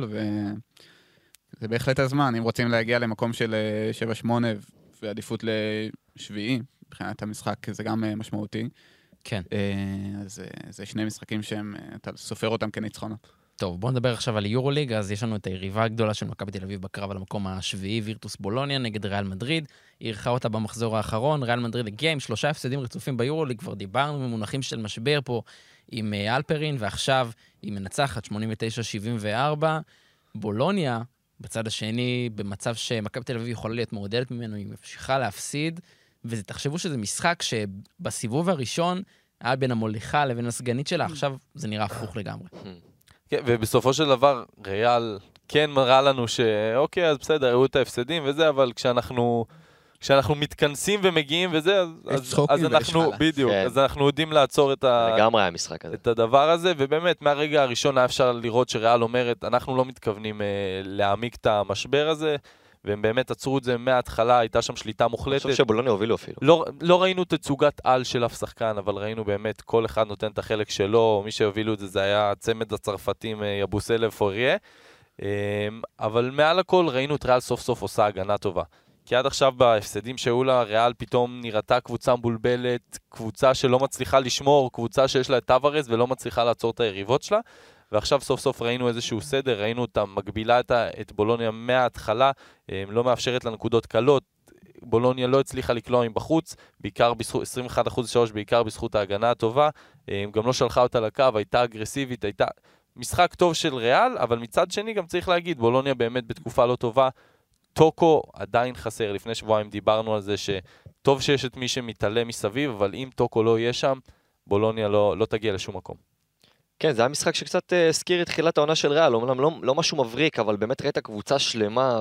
וזה בהחלט הזמן. אם רוצים להגיע למקום של 7-8 ועדיפות לשביעי, מבחינת המשחק זה גם משמעותי. כן. אז זה שני משחקים אתה סופר אותם כניצחונות. טוב, בואו נדבר עכשיו על יורוליג, אז יש לנו את היריבה הגדולה של מכבי תל אביב בקרב על המקום השביעי, וירטוס בולוניה נגד ריאל מדריד. היא אירחה אותה במחזור האחרון, ריאל מדריד הגיעה עם 3 הפסדים רצופים ביורוליג, כבר דיברנו במונחים של משבר פה עם אלפרין, ועכשיו היא מנצחת 89-74. בולוניה, בצד השני, במצב שמכבי תל אביב יכולה להיות מעודדת ממנו, היא ממשיכה להפסיד, ותחשבו שזה משחק שבסיבוב הראשון היה בין המוליכה לבין הסגנית שלה, עכשיו זה נראה הפוך לגמרי. כן, ובסופו של דבר, ריאל כן מראה לנו שאוקיי, אז בסדר, ראו את ההפסדים וזה, אבל כשאנחנו מתכנסים ומגיעים וזה, אז אנחנו, בדיוק, אז אנחנו יודעים לעצור את הדבר הזה, ובאמת, מהרגע הראשון היה אפשר לראות שריאל אומרת, אנחנו לא מתכוונים להעמיק את המשבר הזה, והם באמת עצרו את זה מההתחלה, הייתה שם שליטה מוחלטת. אני חושב שבולוניה הובילו אפילו. לא ראינו תצוגת על של אף שחקן, אבל ראינו באמת כל אחד נותן את החלק שלו, מי שהובילו את זה, זה היה צמד הצרפתים יבוסלב פוריה, אבל מעל הכל ראינו את ריאל סוף סוף עושה הגנה טובה. כי עד עכשיו בהפסדים שהיו לה, ריאל פתאום נראתה קבוצה מבולבלת, קבוצה שלא מצליחה לשמור, קבוצה שיש לה את טווארז ולא מצליחה לעצור את היריבות שלה, ועכשיו סוף סוף ראינו איזשהו סדר, ראינו אותה מגבילה את בולוניה מההתחלה, לא מאפשרת לנקודות קלות, בולוניה לא הצליחה לקלוע עם בחוץ, בעיקר בזכות 21% בעיקר בזכות ההגנה הטובה, גם לא שלחה אותה לקו, הייתה אגרסיבית, הייתה משחק טוב של ריאל, אבל מצד שני גם צריך להגיד, בולוניה באמת בתקופה לא טובה, טוקו עדיין חסר, לפני שבועיים דיברנו על זה שטוב שיש את מי שמתעלה מסביב, אבל אם טוקו לא יהיה שם, בולוניה לא תגיע לשום מקום. כן, זה היה משחק שקצת הזכיר את תחילת העונה של ריאל, אומנם לא משהו מבריק, אבל באמת ראית קבוצה שלמה,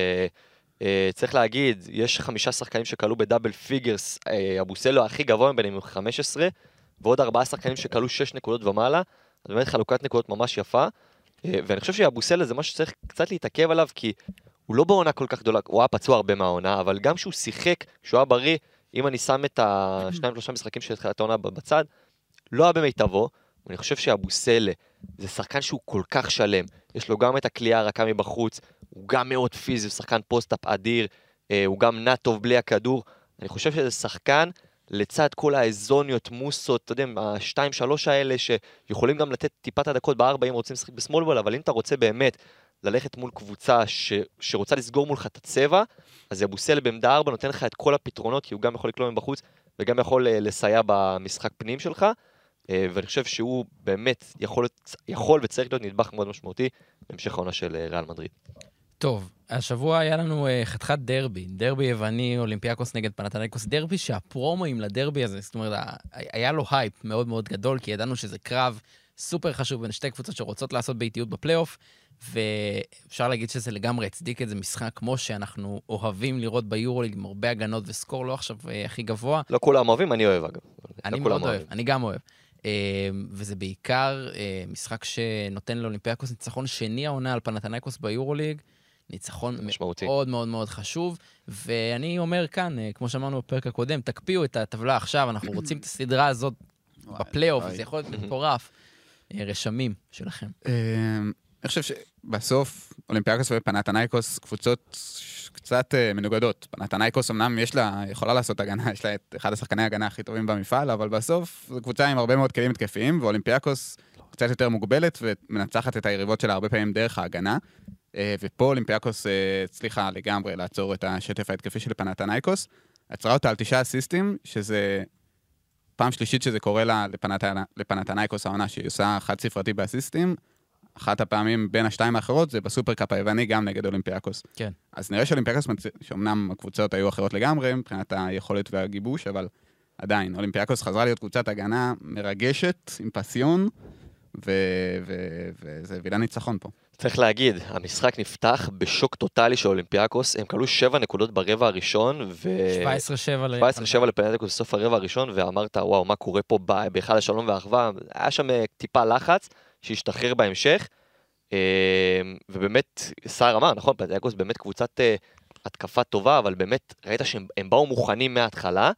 וצריך להגיד, יש 5 שחקנים שקלו בדאבל פיגרס, אבוסלו הכי גבוה ביניהם עם 15, ועוד 4 שחקנים שקלו 6 נקודות ומעלה, אז באמת חלוקת נקודות ממש יפה, ואני חושב שאבוסלו זה משהו שצריך קצת להתעכב עליו, כי הוא לא בעונה כל כך גדולה, הוא היה פצוע הרבה מהעונה, אבל גם שהוא שיחק, שהוא היה בריא, אם אני שם את 2-3 משחקים של תחילת העונה בצד, לא היה במיטבו, ואני חושב שאבוסלו זה שחקן שהוא כל כך שלם, יש לו גם את הקליעה הרכה מבחוץ, הוא גם מאוד פיזי, הוא שחקן פוסט-אפ אדיר, הוא גם נע טוב בלי הכדור, אני חושב שזה שחקן לצד כל האזוניות, מוסות, אתה יודע, ה-2-3 האלה שיכולים גם לתת טיפת הדקות ב4 אם רוצים לשחק בסמול בול, אבל אם אתה רוצה באמת ללכת מול קבוצה שרוצה לסגור מולך את הצבע, אז אבוסלו בעמדה 4 נותן לך את כל הפתרונות, כי הוא גם יכול לקלוע מבחוץ, וגם יכול לסייע במשחק פנים שלך, ואני חושב שהוא באמת יכול וצריך להיות נדבך מאוד משמעותי בהמשך העונה של ריאל מדריד. טוב, השבוע היה לנו חתיכת דרבי יווני, אולימפיאקוס נגד פנתנייקוס, דרבי שהפרומואים לדרבי הזה, זאת אומרת, היה לו הייפ מאוד מאוד גדול, כי ידענו שזה קרב סופר חשוב בין שתי קבוצות שרוצות לעשות באיטיות בפלייאוף, ואפשר להגיד שזה לגמרי הצדיק את זה משחק כמו שאנחנו אוהבים לראות ביורוליג, עם הרבה הגנות וסקור לא עכשיו הכי גבוה. לא כולם אוהבים, אני אוהב אגב. אני מאוד אוהב, אני גם אוהב. וזה בעיקר משחק שנותן לאולימפיאקוס ניצחון שני העונה על פנתנייקוס ביורוליג, ניצחון משמעותי. מאוד מאוד מאוד חשוב, ואני אומר כאן, כמו שאמרנו בפרק הקודם, תקפיאו את הטבלה עכשיו, אנחנו רוצים את הסדרה הזאת בפלייאוף, זה יכול להיות מטורף. רשמים שלכם. אני חושב שבסוף אולימפיאקוס ופנתנייקוס קבוצות קצת מנוגדות. פנתנייקוס אמנם יכולה לעשות הגנה, יש לה את אחד השחקני ההגנה הכי טובים במפעל, אבל בסוף זו קבוצה עם הרבה מאוד כלים התקפיים, ואולימפיאקוס קצת יותר מוגבלת ומנצחת את היריבות שלה הרבה פעמים דרך ההגנה. ופה אולימפיאקוס הצליחה לגמרי לעצור את השטף ההתקפי של פנתנייקוס. עצרה אותה על 9 אסיסטים, שזה פעם שלישית שזה קורה לה לפנתנייקוס העונה, שהיא עושה חד ספרתי באסיסטים. אחת הפעמים בין השתיים האחרות זה בסופרקאפ היווני גם נגד אולימפיאקוס. כן. אז נראה שאולימפיאקוס, שאומנם הקבוצות היו אחרות לגמרי, מבחינת היכולת והגיבוש, אבל עדיין, אולימפיאקוס חזרה להיות קבוצת הגנה מרגשת, עם פסיון, וזה הביא ניצחון פה. צריך להגיד, המשחק נפתח בשוק טוטלי של אולימפיאקוס, הם קלו 7 נקודות ברבע הראשון, 17-7 לפנתנייקוס בסוף הרבע הראשון, ואמרת, וואו, מה קורה פה בהיכל השלום והאחווה, היה שם טיפה לחץ, שהשתחרר בהמשך, ובאמת, סער אמר, נכון, פנתנייקוס באמת קבוצת התקפה טובה, אבל באמת ראית שהם באו מוכנים מההתחלה,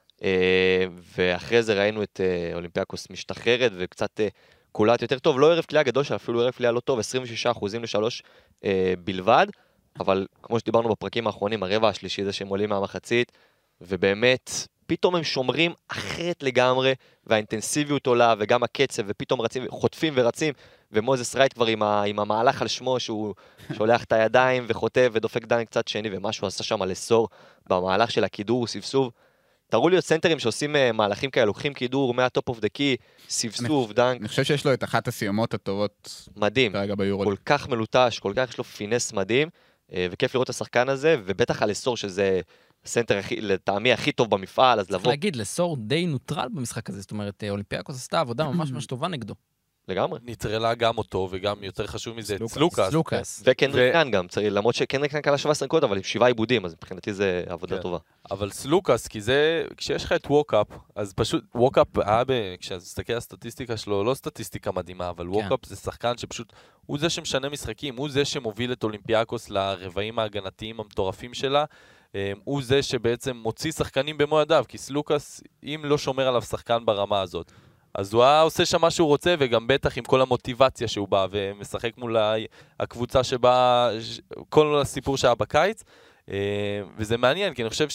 ואחרי זה ראינו את אולימפיאקוס משתחררת, וקצת קולט יותר טוב, לא ערב קליעה גדול, שאפילו ערב קליעה לא טוב, 26% ל3 בלבד, אבל כמו שדיברנו בפרקים האחרונים, הרבע השלישי זה שהם עולים מהמחצית, ובאמת, פתאום הם שומרים אחרת לגמרי, והאינטנסיביות עולה, וגם הקצב, ופתאום חוטפים ורצים, ומוזס רייט כבר עם המהלך על שמו, שהוא שולח את הידיים וחוטף ודופק דן קצת שני, ומה שהוא עשה שם לסור במהלך של הכידור, סבסוב. תראו לי עוד סנטרים שעושים מהלכים כאלה, לוקחים כידור מהטופ אוף דה קי, סבסוב, דנק. אני חושב שיש לו את אחת הסיומות הטובות מדהים, כרגע ביורוליג. כל כך מלוטש, כל כך יש לו פינס מדהים, וכיף לראות את השחקן הזה, ובטח על לסור שזה הסנטר לטעמי הכי טוב במפעל, אז לבוא... צריך להגיד, לסור די נוטרל במשחק הזה, זאת אומרת, אולימפיאקוס עשתה עבודה ממש טובה נגדו. לגמרי. נטרלה גם אותו, וגם יותר חשוב מזה, סלוקאס. וקנדריק קאן גם, למרות שקנדריק קאן קלה 17 נקודות, אבל עם 7 עיבודים, אז מבחינתי זה עבודה טובה. אבל סלוקאס, כי זה, כשיש לך את ווקאפ, אז פשוט, ווקאפ היה, כשאתה מסתכל על הסטטיסטיקה שלו, לא סטטיסטיקה מדהימה, אבל ווקאפ זה שחקן שפשוט, הוא זה שמשנה משחקים, הוא זה שמוביל את אולימפיאקוס לרבעים ההגנתיים המטורפים שלה, הוא זה שבעצם מוציא שחקנים במו ידיו, כי סלוקאס, אם לא שומר עליו שחקן ברמה הזאת, אז הוא עושה שם מה שהוא רוצה, וגם בטח עם כל המוטיבציה שהוא בא, ומשחק מול הקבוצה שבה, כל הסיפור שהיה בקיץ, וזה מעניין, כי אני חושב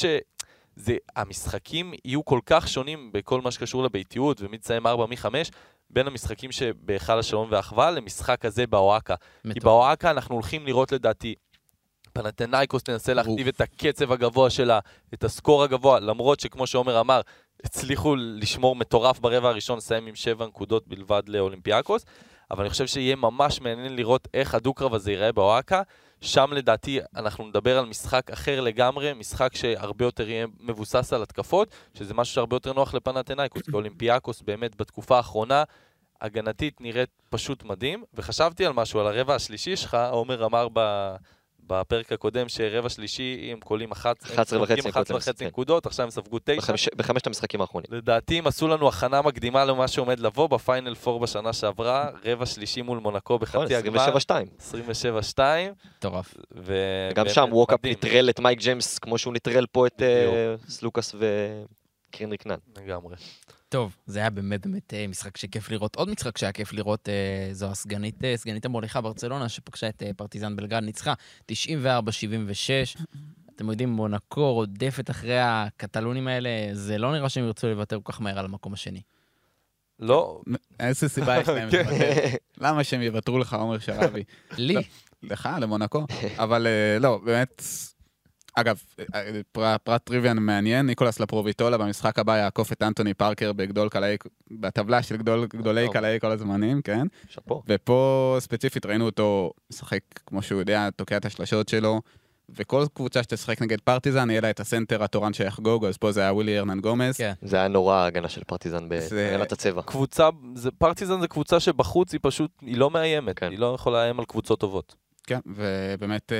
שהמשחקים יהיו כל כך שונים בכל מה שקשור לביתיות, ומי תסיים 4-5, בין המשחקים שבהיכל השלום והאחווה, למשחק הזה באוהקה. כי באוהקה אנחנו הולכים לראות לדעתי, פנתנייקוס תנסה להכתיב את הקצב הגבוה שלה, את הסקור הגבוה, למרות שכמו שעומר אמר, הצליחו לשמור מטורף ברבע הראשון, לסיים עם 7 נקודות בלבד לאולימפיאקוס, אבל אני חושב שיהיה ממש מעניין לראות איך הדו-קרב הזה ייראה באוהקה, שם לדעתי אנחנו נדבר על משחק אחר לגמרי, משחק שהרבה יותר יהיה מבוסס על התקפות, שזה משהו שהרבה יותר נוח לפנתנייקוס, כי אולימפיאקוס באמת בתקופה האחרונה, הגנתית נראית פשוט מדהים, וחשבתי על משהו, על הרבע השלישי שלך, עומר אמר בפרק הקודם שרבע שלישי הם קולים 11.5 נקודות, עכשיו הם ספגו 9. בחמשת המשחקים האחרונים. לדעתי הם עשו לנו הכנה מקדימה למה שעומד לבוא בפיינל 4 בשנה שעברה, רבע שלישי מול מונקו בחצי הגמר. 27-2. טורף. וגם שם ווקאפ נטרל את מייק ג'יימס כמו שהוא נטרל פה את סלוקאס וקנדריק קאן. לגמרי. טוב, זה היה באמת משחק שכיף לראות. עוד משחק שהיה כיף לראות, זו הסגנית המוליכה ברצלונה, שפגשה את פרטיזן בלגרד, ניצחה 94-76. אתם יודעים, מונקו רודפת אחרי הקטלונים האלה, זה לא נראה שהם ירצו לוותר כל כך מהר על המקום השני. לא. איזה סיבה יש להם לוותר? למה שהם יוותרו לך, עומר שרבי? לי. לך, למונקו. אבל לא, באמת... אגב, פרט טריוויאן מעניין, ניקולס לפרוביטולה במשחק הבא יעקוף את אנטוני פארקר בטבלה של גדולי קלעי כל הזמנים, כן? שפו. ופה ספציפית ראינו אותו משחק, כמו שהוא יודע, תוקע את השלשות שלו, וכל קבוצה שתשחק נגד פרטיזן, יהיה לה את הסנטר התורן שיחגוג, אז פה זה היה ווילי ארנן גומז. זה היה נורא ההגנה של פרטיזן בעלת הצבע. פרטיזן זה קבוצה שבחוץ היא פשוט, היא לא מאיימת, היא לא יכולה לאיים על קבוצות טובות. כן, ובאמת...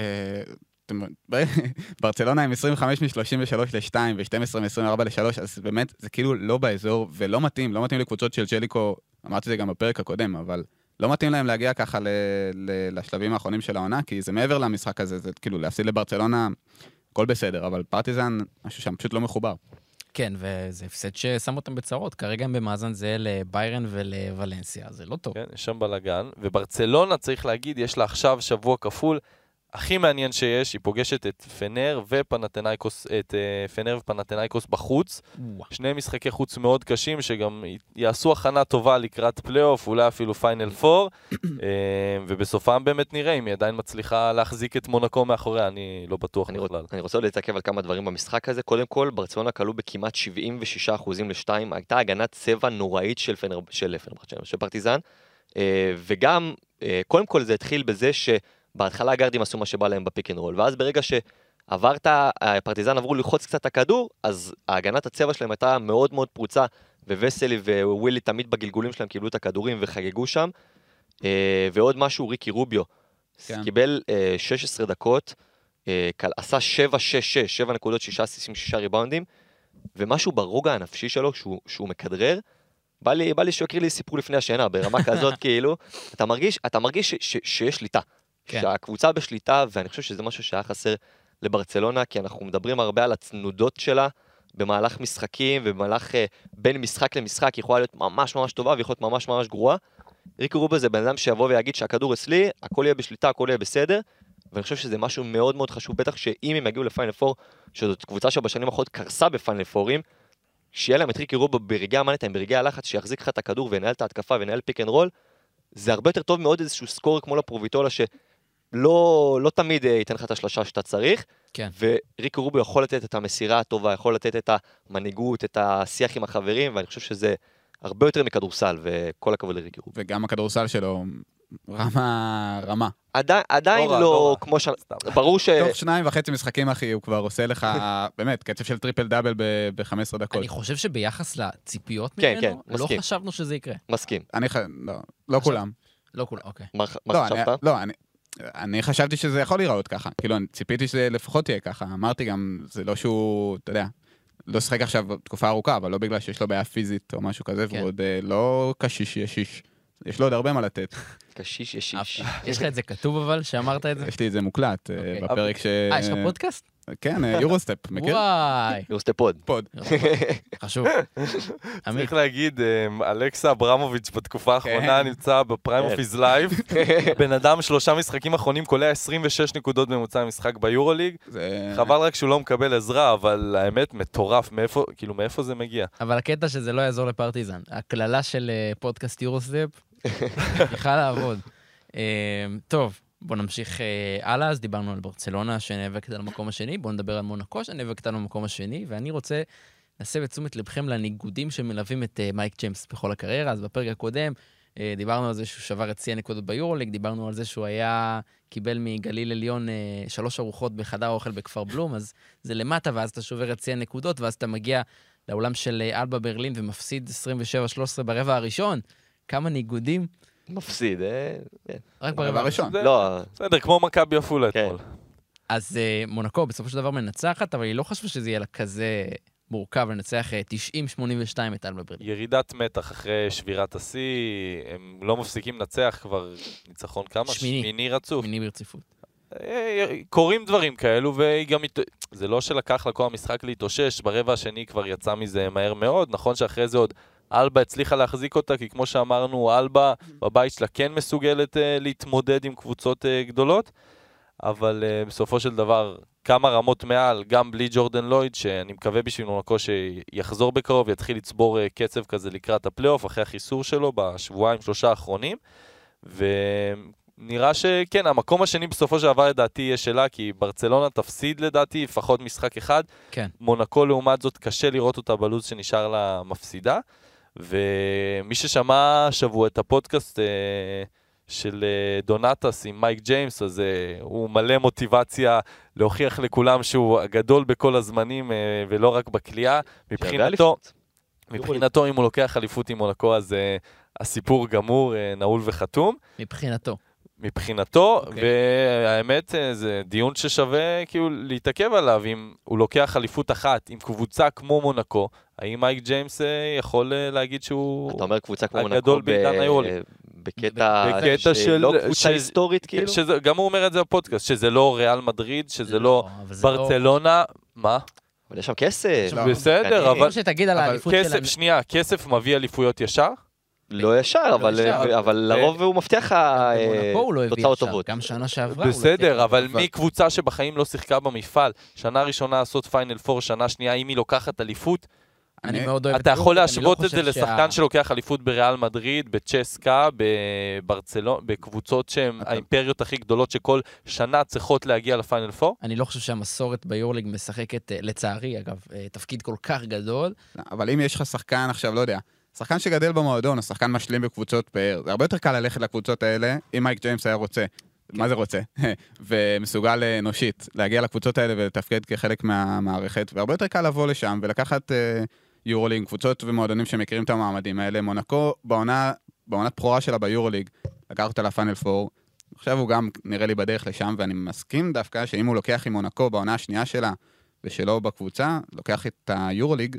ברצלונה עם 25 מ-33 ל-2 ו-12 מ-24 ל-3, אז באמת זה כאילו לא באזור ולא מתאים, לא מתאים לקבוצות של ג'ליקו, אמרתי זה גם בפרק הקודם, אבל לא מתאים להם להגיע ככה לשלבים האחרונים של העונה, כי זה מעבר למשחק הזה, זה כאילו להפסיד לברצלונה, הכל בסדר, אבל פרטיזן, משהו שם פשוט לא מחובר. כן, וזה הפסד ששם אותם בצרות. כרגע הם במאזן זה לביירן ולוולנסיה, זה לא טוב. כן, יש שם בלגן. וברצלונה, צריך להגיד, יש לה עכשיו שבוע כפול, הכי מעניין שיש, היא פוגשת את פנר ופנתנייקוס בחוץ. שני משחקי חוץ מאוד קשים, שגם יעשו הכנה טובה לקראת פלייאוף, אולי אפילו פיינל 4, ובסופם באמת נראה אם היא עדיין מצליחה להחזיק את מונקו מאחוריה, אני לא בטוח בכלל. אני רוצה להתעכב על כמה דברים במשחק הזה. קודם כל, ברצלונה כלו בכמעט 76% ל-2, הייתה הגנת צבע נוראית של פרטיזן, וגם, קודם כל זה התחיל בזה בהתחלה הגארדים עשו מה שבא להם בפיק אנד רול, ואז ברגע הפרטיזן עברו ללחוץ קצת הכדור, אז ההגנת הצבע שלהם הייתה מאוד מאוד פרוצה, וווסלי ווילי תמיד בגלגולים שלהם קיבלו את הכדורים וחגגו שם. ועוד משהו, ריקי רוביו, קיבל 16 דקות, עשה 7-6-6, 7.6 ריבאונדים, ומשהו ברוגע הנפשי שלו, שהוא מכדרר, בא לי שהוא יקריא לי סיפור לפני השינה, ברמה כזאת כאילו, אתה מרגיש שיש שליטה. שהקבוצה בשליטה, ואני חושב שזה משהו שהיה חסר לברצלונה, כי אנחנו מדברים הרבה על הצנודות שלה במהלך משחקים, ובמהלך בין משחק למשחק, היא יכולה להיות ממש ממש טובה, ויכולה להיות ממש ממש גרועה. ריקי רוביו זה בן אדם שיבוא ויגיד שהכדור אצלי, הכל יהיה בשליטה, הכל יהיה בסדר, ואני חושב שזה משהו מאוד מאוד חשוב, בטח שאם הם יגיעו לפיינל 4, שזאת קבוצה שבשנים האחרונות קרסה בפיינל 4, שיהיה להם את ריקי רוביו ברגעי המאניטיים, ברגעי הלחץ, שיחזיק לך את הכדור וינהל את ההתקפה וינהל פיק אנד רול, זה הרבה יותר טוב מאוד איזשהו סקור כמו לפרוביטולה לא תמיד ייתן לך את השלושה שאתה צריך, כן. וריקי רוביו יכול לתת את המסירה הטובה, יכול לתת את המנהיגות, את השיח עם החברים, ואני חושב שזה הרבה יותר מכדורסל, וכל הכבוד לריקי רוביו. וגם הכדורסל שלו רמה. עדיין לא כמו ש... ברור ש... תוך 2.5 משחקים, אחי, הוא כבר עושה לך, באמת, קצב של טריפל דאבל ב-15 דקות. אני חושב שביחס לציפיות ממנו, לא חשבנו שזה יקרה. מסכים. לא כולם. לא כולם, אוקיי. מה חשבת? לא, אני חשבתי שזה יכול להיראות ככה. כאילו, ציפיתי שזה לפחות תהיה ככה. אמרתי גם, זה לא שהוא, אתה יודע, לא שחק עכשיו תקופה ארוכה, אבל לא בגלל שיש לו בעיה פיזית או משהו כזה, והוא עוד לא קשיש ישיש. יש לו עוד הרבה מה לתת. קשיש ישיש. יש לך את זה כתוב אבל, שאמרת את זה? יש לי את זה מוקלט, בפרק ש... יש לך פודקאסט? כן, יורוסטפ, מכיר? וואי. יורוסטפ פוד. חשוב. צריך להגיד, אלכסה אברמוביץ' בתקופה האחרונה נמצא בפריים אוף היז לייב. בן אדם 3 משחקים אחרונים קולע 26 נקודות ממוצע משחק ביורוליג. חבל רק שהוא לא מקבל עזרה, אבל האמת מטורף, מאיפה זה מגיע? אבל הקטע שזה לא יעזור לפרטיזן. הכללה של פודקאסט יורוסטפ יכולה לעבוד. טוב. בואו נמשיך הלאה, אז דיברנו על ברצלונה שנאבקת על המקום השני, בואו נדבר על מונקו שנאבקת על המקום השני, ואני רוצה להסב את תשומת לבכם לניגודים שמלווים את מייק ג'יימס בכל הקריירה. אז בפרק הקודם דיברנו על זה שהוא שבר את שיא הנקודות ביורוליג, דיברנו על זה שהוא קיבל מגליל עליון 3 ארוחות בחדר אוכל בכפר בלום, אז זה למטה, ואז אתה שובר את שיא הנקודות, ואז אתה מגיע לאולם של אלבה ברלין ומפסיד 27-13 ברבע הראשון. כמה ניגודים? מפסיד, רק ברבע הראשון. לא. בסדר, כמו מכבי עפולה אתמול. אז מונקו בסופו של דבר מנצחת, אבל היא לא חשבה שזה יהיה לה כזה מורכב לנצח 90-82 את אלבה ברלין. ירידת מתח אחרי שבירת השיא, הם לא מפסיקים לנצח כבר ניצחון כמה? שמיני רצוף. שמיני ברציפות. קורים דברים כאלו, וגם זה לא שלקח לכל המשחק להתאושש, ברבע השני כבר יצא מזה מהר מאוד, נכון שאחרי זה עוד אלבה הצליחה להחזיק אותה, כי כמו שאמרנו, אלבה בבית שלה כן מסוגלת להתמודד עם קבוצות גדולות, אבל בסופו של דבר כמה רמות מעל, גם בלי ג'ורדן לויד, שאני מקווה בשביל מונקו שיחזור בקרוב, יתחיל לצבור קצב כזה לקראת הפלייאוף, אחרי החיסור שלו בשבועיים 3 האחרונים, ונראה שכן, המקום השני בסופו של דבר לדעתי יהיה שלה, כי ברצלונה תפסיד לדעתי, לפחות משחק אחד, כן. מונקו לעומת זאת קשה לראות אותה בלוז שנשאר לה מפסידה, ומי ששמע שבוע את הפודקאסט של דונטס עם מייק ג'יימס, אז הוא מלא מוטיבציה להוכיח לכולם שהוא הגדול בכל הזמנים ולא רק בקליעה. מבחינתו אם הוא לוקח אליפות עם מונקו, אז הסיפור גמור, נעול וחתום. מבחינתו, והאמת זה דיון ששווה כאילו להתעכב עליו, אם הוא לוקח אליפות אחת עם קבוצה כמו מונקו, האם מייק ג'יימס יכול להגיד שהוא אתה אומר קבוצה כמו הגדול בעידן היורוליג? בקטע של לא קבוצה היסטורית כאילו? גם הוא אומר את זה בפודקאסט, שזה לא ריאל מדריד, שזה לא ברצלונה, מה? אבל יש שם כסף. בסדר, אבל... כמו שתגיד על האליפות של... כסף, שנייה, כסף מביא אליפויות ישר? לא ישר, אבל לרוב הוא מבטיח תוצאות טובות. גם שנה שעברה. בסדר, אבל מקבוצה שבחיים לא שיחקה במפעל, שנה ראשונה לעשות פיינל פור, שנה שנייה, אם היא לוקחת אליפות, אתה יכול להשוות את זה לשחקן שלוקח אליפות בריאל מדריד, בצ'סקה, בברצלונה, בקבוצות שהן האימפריות הכי גדולות שכל שנה צריכות להגיע לפיינל פור? אני לא חושב שהמסורת ביורליג משחקת, לצערי אגב, תפקיד כל כך גדול. אבל אם יש לך שחקן עכשיו, לא יודע, שחקן שגדל במועדון, או שחקן משלים בקבוצות פאר, זה הרבה יותר קל ללכת לקבוצות האלה, אם מייק ג'יימס היה רוצה. מה זה רוצה? ומסוגל נושית, להגיע לקבוצות האלה ולתפקד כחלק מהמערכת, והרבה יותר קל לבוא לשם ולקחת יורוליג, קבוצות ומועדונים שמכירים את המעמדים האלה. מונקו, בעונת בכורה שלה ביורוליג, לקח אותה לפיינל פור, עכשיו הוא גם נראה לי בדרך לשם, ואני מסכים דווקא שאם הוא לוקח עם מונקו בעונה השנייה שלה, ושלא בקבוצה, לוקח את היורוליג,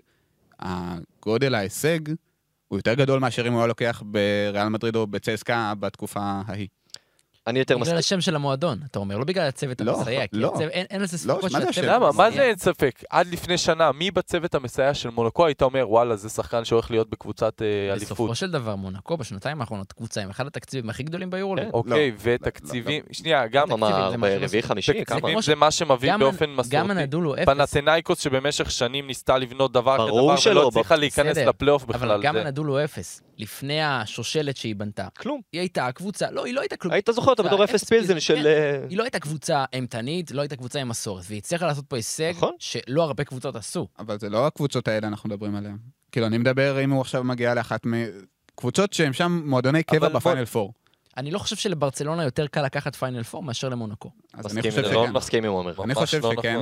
הגודל ההישג הוא יותר גדול מאשר אם הוא היה לוקח בריאל מדריד או בצסקה בתקופה ההיא. אני יותר מסכים. בגלל השם של המועדון, אתה אומר, לא בגלל הצוות המסייע, כי אין לזה ספקות של הצוות. למה? מה זה אין ספק? עד לפני שנה, מי בצוות המסייע של מונקו היית אומר, וואלה, זה שחקן שהולך להיות בקבוצת אליפות? בסופו של דבר, מונקו בשנתיים האחרונות, קבוצה עם אחד התקציבים הכי גדולים ביורוליג. אוקיי, ותקציבים, שנייה, גם רביעי חמישי, תקציבים זה מה שמביא באופן מסורתי. פנתנייקוס שבמשך שנים ניסתה לבנות דבר כדבר ולא הצליחה להיכנס לפלייאוף בכלל. אבל גם הנדולו 0, לפני השושלת שהיא בנתה. כלום. היא הייתה קבוצה, לא, היא לא הייתה כלום. היית זוכר אותה בתור אפס פילזן של... היא לא הייתה קבוצה אימתנית, לא הייתה קבוצה עם מסורת, והיא הצליחה לעשות פה הישג שלא הרבה קבוצות עשו. אבל זה לא הקבוצות האלה אנחנו מדברים עליהן. כאילו, אני מדבר אם הוא עכשיו מגיע לאחת מקבוצות שהן שם מועדוני קבע בפיינל פור. אני לא חושב שלברצלונה יותר קל לקחת פיינל פור מאשר למונקו. מסכים עם עומר. אני חושב שכן.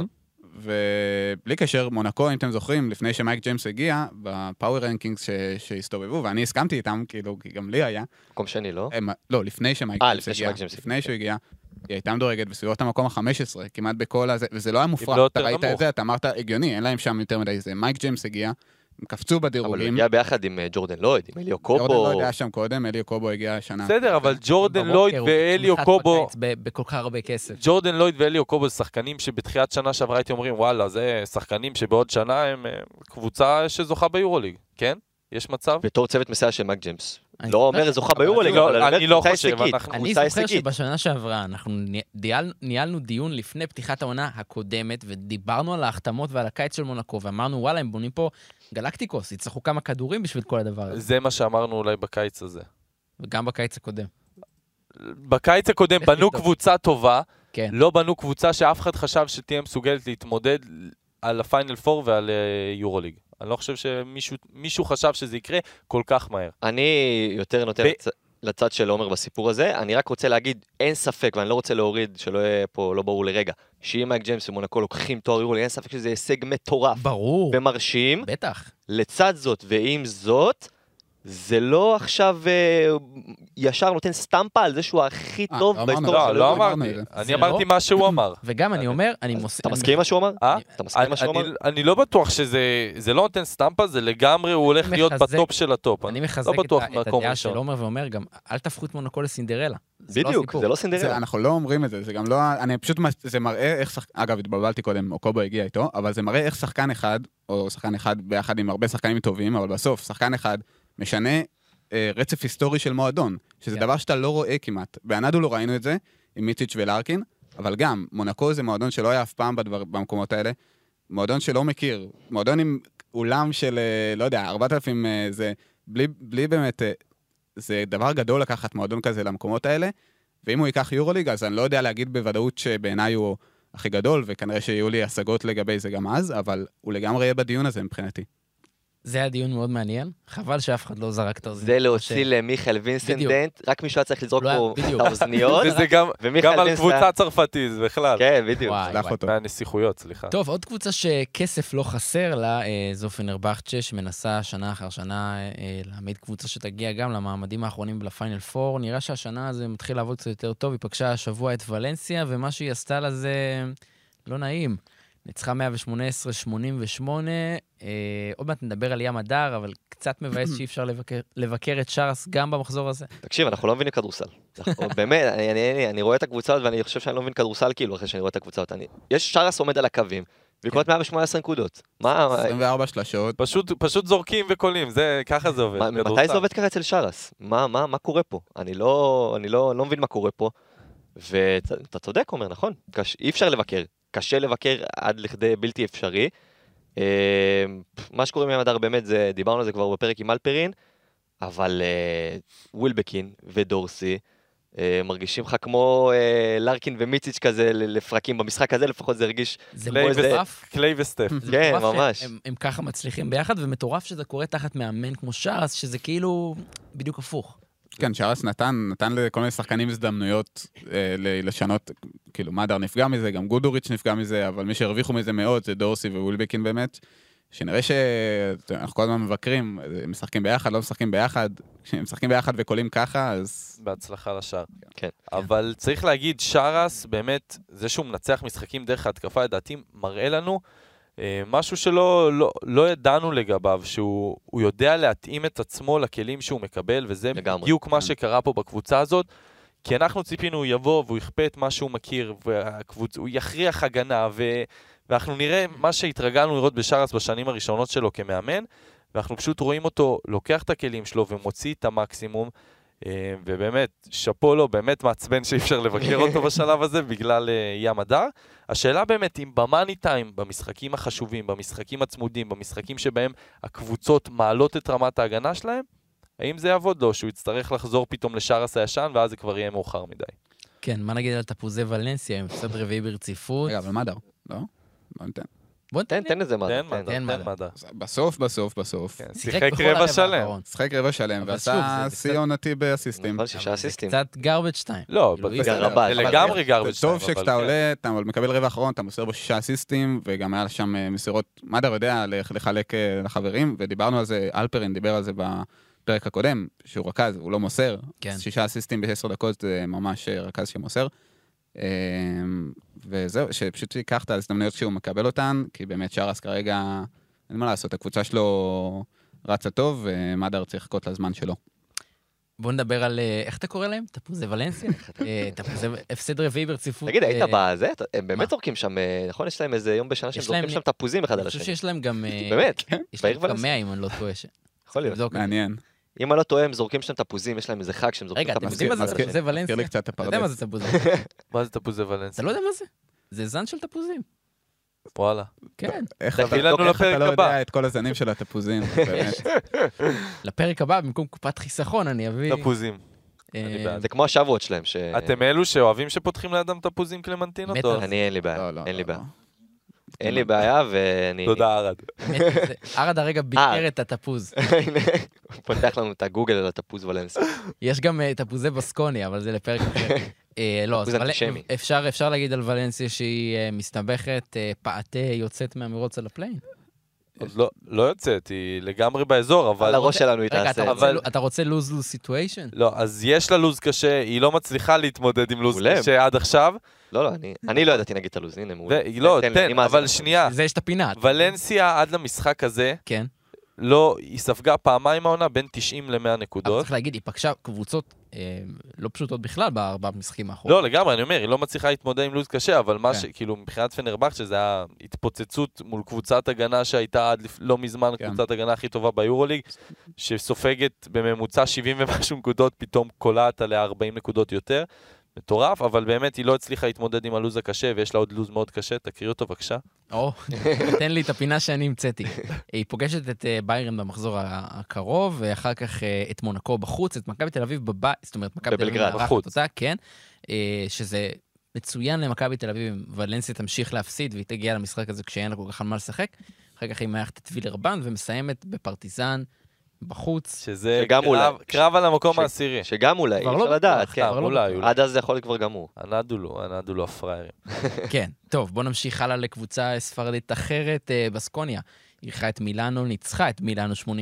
ובלי קשר, מונקו, אם אתם זוכרים, לפני שמייק ג'יימס הגיע, בפאוור רנקינגס שהסתובבו, ואני הסכמתי איתם, כאילו, כי גם לי היה. מקום שני, לא? לא, לפני שמייק ג'יימס הגיע. לפני שהוא הגיע, היא הייתה מדורגת בסביבות המקום ה-15, כמעט בכל הזה, וזה לא היה מופרע, אתה ראית את זה, אתה אמרת, הגיוני, אין להם שם יותר מדי זה. מייק ג'יימס הגיע, הם קפצו בדירוגים. אבל הוא הגיע ביחד עם ג'ורדן לויד, עם אליו קובו. ג'ורדן לויד היה שם קודם, אליו קובו הגיע השנה. בסדר, אבל ג'ורדן לויד ואליו קובו... בכל כך הרבה כסף. ג'ורדן לויד ואליו קובו זה שחקנים שבתחילת שנה שעברה הייתי אומרים, וואלה, זה שחקנים שבעוד שנה הם קבוצה שזוכה ביורוליג, כן? יש מצב? בתור צוות מסייע של מייק ג'יימס. לא אומר זוכה ביורוליג, אבל אני לא חושב, אני זוכר שבשנה שעברה אנחנו ניהלנו דיון לפני פתיחת העונה הקודמת, ודיברנו על ההחתמות ועל הקיץ של מונקו, ואמרנו, וואלה, הם בונים פה גלקטיקוס, יצטרכו כמה כדורים בשביל כל הדבר הזה. זה מה שאמרנו אולי בקיץ הזה. וגם בקיץ הקודם. בקיץ הקודם בנו קבוצה טובה, לא בנו קבוצה שאף אחד חשב שתהיה מסוגלת להתמודד על הפיינל פור ועל יורוליג. אני לא חושב שמישהו חשב שזה יקרה כל כך מהר. אני יותר נותן לצד של עומר בסיפור הזה, אני רק רוצה להגיד, אין ספק, ואני לא רוצה להוריד, שלא יהיה פה, לא ברור לרגע, שאם מייק ג'יימס ומונקו לוקחים תואר יורוליג, אין ספק שזה הישג מטורף. ברור. ומרשים. בטח. לצד זאת, ועם זאת, זה לא עכשיו ישר נותן סטמפה על זה שהוא הכי טוב בהיסטוריה שלו. לא אמרתי, אני אמרתי מה שהוא אמר. וגם אני אומר, אתה מסכים עם מה שהוא אמר? אני לא בטוח שזה לא נותן סטמפה, זה לגמרי הוא הולך להיות בטופ של הטופ. אני מחזק את הדעה של עומר ואומר גם, אל תפכו את מונקו לסינדרלה. בדיוק, זה לא סינדרלה. אנחנו לא אומרים את זה, זה גם לא, אני פשוט, זה מראה איך שחקן, אגב, התבלבלתי קודם, אוקובו הגיע איתו, אבל זה מראה איך שחקן אחד, או שחקן אחד ביחד עם הרבה שחקנים טובים, אבל בסוף, שחקן אחד משנה רצף היסטורי של מועדון, שזה דבר שאתה לא רואה כמעט. באנדו לא ראינו את זה, עם מיציץ' ולארקין, אבל גם, מונקו זה מועדון שלא היה אף פעם במקומות האלה, מועדון שלא מכיר, מועדון עם אולם של, לא יודע, 4,000, זה, בלי באמת, זה דבר גדול לקחת מועדון כזה למקומות האלה, ואם הוא ייקח יורוליג, אז אני לא יודע להגיד בוודאות שבעיניי הוא הכי גדול, וכנראה שיהיו לי השגות לגבי זה גם אז, אבל הוא לגמרי יהיה בדיון הזה מבחינתי. זה היה דיון מאוד מעניין, חבל שאף אחד לא זרק את האוזניות. זה להוציא למיכאל וינסנדנט, רק מישהו היה צריך לזרוק פה את האוזניות. וזה גם על קבוצה צרפתית בכלל. כן, בדיוק. מהנסיכויות, סליחה. טוב, עוד קבוצה שכסף לא חסר לה, זו פנרבחצ'ה, שמנסה שנה אחר שנה להעמיד קבוצה שתגיע גם למעמדים האחרונים בפיינל פור. נראה שהשנה זה מתחיל לעבוד קצת יותר טוב, היא פגשה השבוע את ולנסיה, ומה שהיא עשתה לה זה לא נעים. ניצחה 118-88, עוד מעט נדבר על ים הדר, אבל קצת מבאס שאי אפשר לבקר את שרס גם במחזור הזה. תקשיב, אנחנו לא מבינים כדורסל. באמת, אני רואה את הקבוצות ואני חושב שאני לא מבין כדורסל כאילו אחרי שאני רואה את הקבוצות. יש שרס עומד על הקווים, ויקות 118 נקודות. מה... 24 שלשות. פשוט זורקים וקולים, ככה זה עובד. מתי זה עובד ככה אצל שרס? מה קורה פה? אני לא מבין מה קורה פה. ואתה צודק, אומר, נכון? אי אפשר לבקר. קשה לבקר עד לכדי בלתי אפשרי. מה שקורה מהמדר באמת, דיברנו על זה כבר בפרק עם אלפרין, אבל ווילבקין ודורסי מרגישים לך כמו לרקין ומיציץ' כזה לפרקים במשחק הזה, לפחות זה הרגיש... זה מטורף. קליי וסטף. כן, ממש. הם ככה מצליחים ביחד, ומטורף שזה קורה תחת מאמן כמו שרס, שזה כאילו בדיוק הפוך. כן, שרס נתן לכל מיני שחקנים הזדמנויות לשנות, כאילו מדר נפגע מזה, גם גודוריץ' נפגע מזה, אבל מי שהרוויחו מזה מאוד זה דורסי ווילבקין באמת, שנראה שאנחנו כל הזמן מבקרים, הם משחקים ביחד, לא משחקים ביחד, כשהם משחקים ביחד וקולים ככה, אז... בהצלחה לשאר. כן. אבל צריך להגיד, שרס באמת, זה שהוא מנצח משחקים דרך ההתקפה, לדעתי מראה לנו משהו שלא ידענו לגביו, שהוא יודע להתאים את עצמו לכלים שהוא מקבל, וזה בדיוק מה שקרה פה בקבוצה הזאת, כי אנחנו ציפינו, הוא יבוא והוא יכפה את מה שהוא מכיר, והוא יכריח הגנה, ואנחנו נראה מה שהתרגלנו לראות בשרס בשנים הראשונות שלו כמאמן, ואנחנו פשוט רואים אותו, לוקח את הכלים שלו ומוציא את המקסימום, ובאמת, שפו לו, באמת מעצבן שאי אפשר לבקר אותו בשלב הזה, בגלל ים הדר. השאלה באמת, אם במאני טיים, במשחקים החשובים, במשחקים הצמודים, במשחקים שבהם הקבוצות מעלות את רמת ההגנה שלהם, האם זה יעבוד לו, שהוא יצטרך לחזור פתאום לשרס הישן, ואז זה כבר יהיה מאוחר מדי. כן, מה נגיד על תפוזי ולנסיה, עם הפסד רביעי ברציפות? רגע, אבל מדר, לא? לא ניתן. בוא תן לזה מדר. תן מדר. בסוף. שיחק רבע שלם. שחק רבע שלם, ועשה שיא עונתי באסיסטים. נכון, 6 אסיסטים. קצת garbage 2. לא, לגמרי garbage 2. טוב שכשאתה עולה, אתה מקבל רבע אחרון, אתה מוסר בו 6 אסיסטים, וגם היה שם מסירות, מדר יודע לחלק לחברים, ודיברנו על זה, אלפרין דיבר על זה בפרק הקודם, שהוא רכז, הוא לא מוסר. 6 אסיסטים ב-10 דקות זה ממש רכז שמוסר. וזהו, שפשוט ייקח את ההזדמנויות שהוא מקבל אותן, כי באמת שרס כרגע, אין מה לעשות, הקבוצה שלו רצה טוב, ומדר צריך לחכות לזמן שלו. בוא נדבר על, איך אתה קורא להם? תפוזי ולנסיה? תפוזי, הפסד רביעי ברציפות. תגיד, היית בזה? הם באמת זורקים שם, נכון? יש להם איזה יום בשנה שהם זורקים שם תפוזים אחד על השני. אני חושב שיש להם גם... באמת? יש להם גם 100 אם אני לא טועה. יכול להיות. מעניין. אם אני לא טועה, הם זורקים שם תפוזים, יש להם איזה חג שהם זורקים תפוזים. רגע, אתה יודעים מה זה תפוזי ולנסיה? אתה יודע מה זה תפוזי? מה זה תפוזי ולנסיה? אתה לא יודע מה זה? זה זן של תפוזים. וואלה. כן. איך אתה לא יודע את כל הזנים של התפוזים, באמת. לפרק הבא, במקום קופת חיסכון, אני אביא... תפוזים. זה כמו השבועות שלהם. אתם אלו שאוהבים שפותחים לידם תפוזים קלמנטינות? אני אין לי בעיה. אין לי בעיה, ואני... תודה, ארד. ארד הרגע ביקר את התפוז. הנה, הוא פותח לנו את הגוגל על התפוז ולנסיה. יש גם תפוזי בסקוני, אבל זה לפרק אחר. לא, אפשר להגיד על ולנסיה שהיא מסתבכת, פעתה יוצאת מהמרוץ על הפליין. לא יוצאת, היא לגמרי באזור, אבל... על הראש שלנו היא תעשה. אתה רוצה לוז סיטואשן? לא, אז יש לה לוז קשה, היא לא מצליחה להתמודד עם לוז קשה עד עכשיו. לא, אני לא ידעתי נגיד את הלוז, הנה מעולה. לא, תן, אבל שנייה. זה יש את הפינה. ולנסיה עד למשחק הזה, כן. לא, היא ספגה פעמיים העונה בין 90 ל-100 נקודות. אבל צריך להגיד, היא פגשה קבוצות לא פשוטות בכלל בארבע משחקים האחרונים. לא, לגמרי, אני אומר, היא לא מצליחה להתמודד עם לוז קשה, אבל מה שכאילו מבחינת פנרבכצ'ה שזה היה התפוצצות מול קבוצת הגנה שהייתה עד לא מזמן קבוצת הגנה הכי טובה ביורוליג, שסופגת בממוצע 70 ומשהו נקודות, פתאום קולעת עליה 40 נקודות יותר. מטורף, אבל באמת היא לא הצליחה להתמודד עם הלוז הקשה, ויש לה עוד לוז מאוד קשה, תקריא אותו בבקשה. תן לי את הפינה שאני המצאתי. היא פוגשת את ביירן במחזור הקרוב, ואחר כך את מונקו בחוץ, את מכבי תל אביב בבית, זאת אומרת, מכבי תל אביב בחוץ. כן, שזה מצוין למכבי תל אביב, ולנסיה תמשיך להפסיד, והיא תגיע למשחק הזה כשאין לה כל כך על מה לשחק. אחר כך היא מערכת את וילרבן, ומסיימת בפרטיזן, בחוץ. שזה קרב על המקום העשירי. שגם אולי, אי אפשר לדעת, כן. עד אז זה יכול כבר גם הוא. ענדו לו הפריירים. כן, טוב, בוא נמשיך הלאה לקבוצה ספרדית אחרת, בסקוניה. היא אירחה את מילאנו, ניצחה את מילאנו 88-73,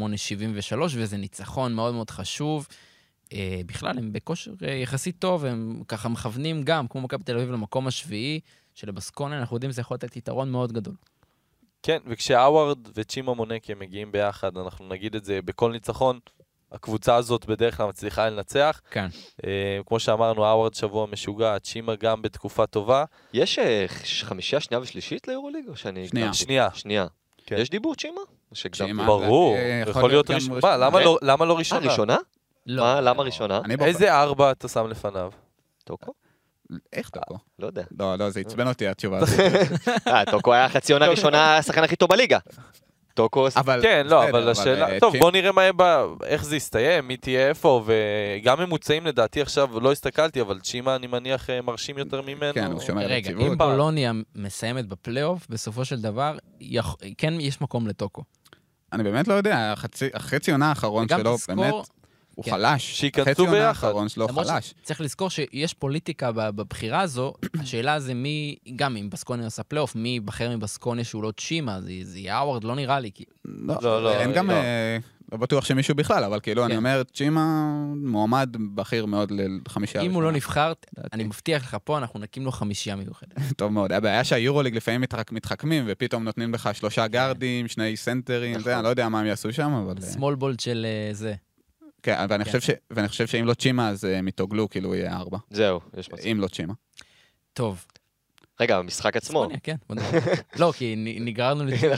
וזה ניצחון מאוד מאוד חשוב. בכלל, הם בכושר יחסית טוב, הם ככה מכוונים גם, כמו מכבי תל אביב, למקום השביעי, שלבסקוניה אנחנו יודעים שזה יכול לתת יתרון מאוד גדול. כן, וכשהאווארד וצ'ימה מונקה מגיעים ביחד, אנחנו נגיד את זה בכל ניצחון, הקבוצה הזאת בדרך כלל מצליחה לנצח. כן. כמו שאמרנו, האוורד שבוע משוגע, צ'ימה גם בתקופה טובה. יש חמישייה שנייה ושלישית ליורוליג? או שאני... שנייה. שנייה. כן. יש דיבור צ'ימה? צ'ימה. ברור, יכול להיות גם ראשונה. למה לא ראשונה? ראשונה? לא. מה, למה ראשונה? איזה 4 אתה שם לפניו? טוקו? איך טוקו? לא יודע. לא, זה עצבן אותי התשובה הזאת. טוקו היה חצי עונה ראשונה השחקן הכי טוב בליגה. טוקו... כן, לא, אבל השאלה... טוב, בוא נראה איך זה יסתיים, מי תהיה איפה, וגם ממוצעים לדעתי עכשיו, לא הסתכלתי, אבל צ'ימה אני מניח מרשים יותר ממנו. כן, הוא שומר על רגע, יציבות. אם בולוניה מסיימת בפלייאוף, בסופו של דבר, כן יש מקום לטוקו. אני באמת לא יודע, החצי עונה האחרון וגם שלו, תזכור- באמת, הוא כן. חלש. שייכנסו החצי עונה ביחד. האחרון שלו למרות חלש. שצריך לזכור שיש פוליטיקה בבחירה הזו, השאלה זה מי, גם אם בסקוניה עושה פלייאוף, מי ייבחר מבסקוניה שהוא לא צ'ימה, זה יהיה האוורד, לא נראה לי. לא, אין גם... לא בטוח שמישהו בכלל, אבל כאילו, אני כן. אומר, צ'ימה מועמד בכיר מאוד לחמישייה. אם הוא לא נבחר, לדעתי. אני מבטיח לך פה, אנחנו נקים לו חמישייה מיוחדת. טוב מאוד. הבעיה שהיורוליג לפעמים מתחכמים, ופתאום נותנים לך 3 גארדים, 2 סנטרים, זה, אני לא יודע מה הם יעשו שם, אבל... סמול בולד של זה. כן, ואני חושב שאם לא צ'ימה, אז מתוגלו, כאילו, יהיה 4. זהו, יש מצב. אם לא צ'ימה. טוב. רגע, המשחק עצמו. סקוניה, כן. בוא נדבר. לא, כי נגררנו לצ'ימה.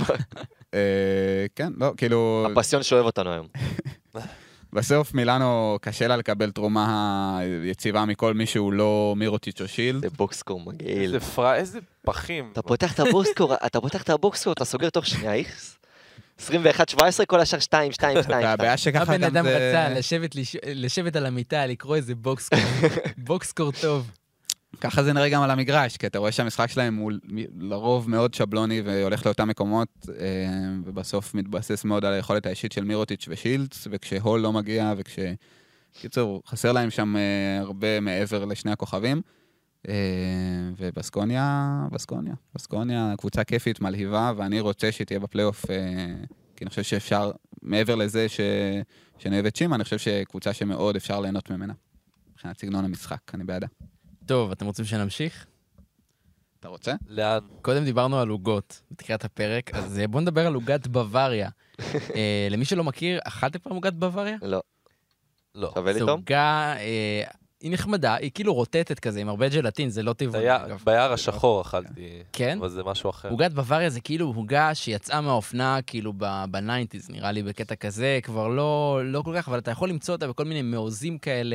כן, לא, כאילו... הפסיון שאוהב אותנו היום. בסוף מילאנו קשה לה לקבל תרומה יציבה מכל מי שהוא לא מירוטיץ' או שילד. זה בוקסקור מגעיל. איזה פחים. אתה פותח את הבוקסקור, אתה סוגר תוך שנייה, איכס. 21-17, כל השאר 2. והבעיה שככה הבן גם אדם זה... רצה לשבת על המיטה, לקרוא איזה בוקסקור. בוקסקור טוב. ככה זה נראה גם על המגרש, כי אתה רואה שהמשחק שלהם הוא לרוב מאוד שבלוני והולך לאותם מקומות, ובסוף מתבסס מאוד על היכולת האישית של מירוטיץ' ושילדס, וכשהול לא מגיע, קיצור, חסר להם שם הרבה מעבר לשני הכוכבים. ובסקוניה, קבוצה כיפית, מלהיבה, ואני רוצה שתהיה בפלייאוף, כי אני חושב שאפשר, מעבר לזה שאני אוהב את צ'ימה, אני חושב שקבוצה שמאוד אפשר ליהנות ממנה. מבחינת סגנון המשחק, אני בעדה. טוב, אתם רוצים שנמשיך? אתה רוצה? לאן? קודם דיברנו על עוגות בתחילת הפרק, אז בואו נדבר על עוגת בוואריה. למי שלא מכיר, אכלתם פעם עוגת בוואריה? לא. לא. שווה לי זו תום? עוגה, היא נחמדה, היא כאילו רוטטת כזה, עם הרבה ג'לטין, זה לא טבעוני. ביער השחור אכלתי, כן? אבל זה משהו אחר. עוגת בוואריה זה כאילו עוגה שיצאה מהאופנה, כאילו בניינטיז, נראה לי בקטע כזה, כבר לא כל כך, אבל אתה יכול למצוא אותה בכל מיני מעוזים כאלה,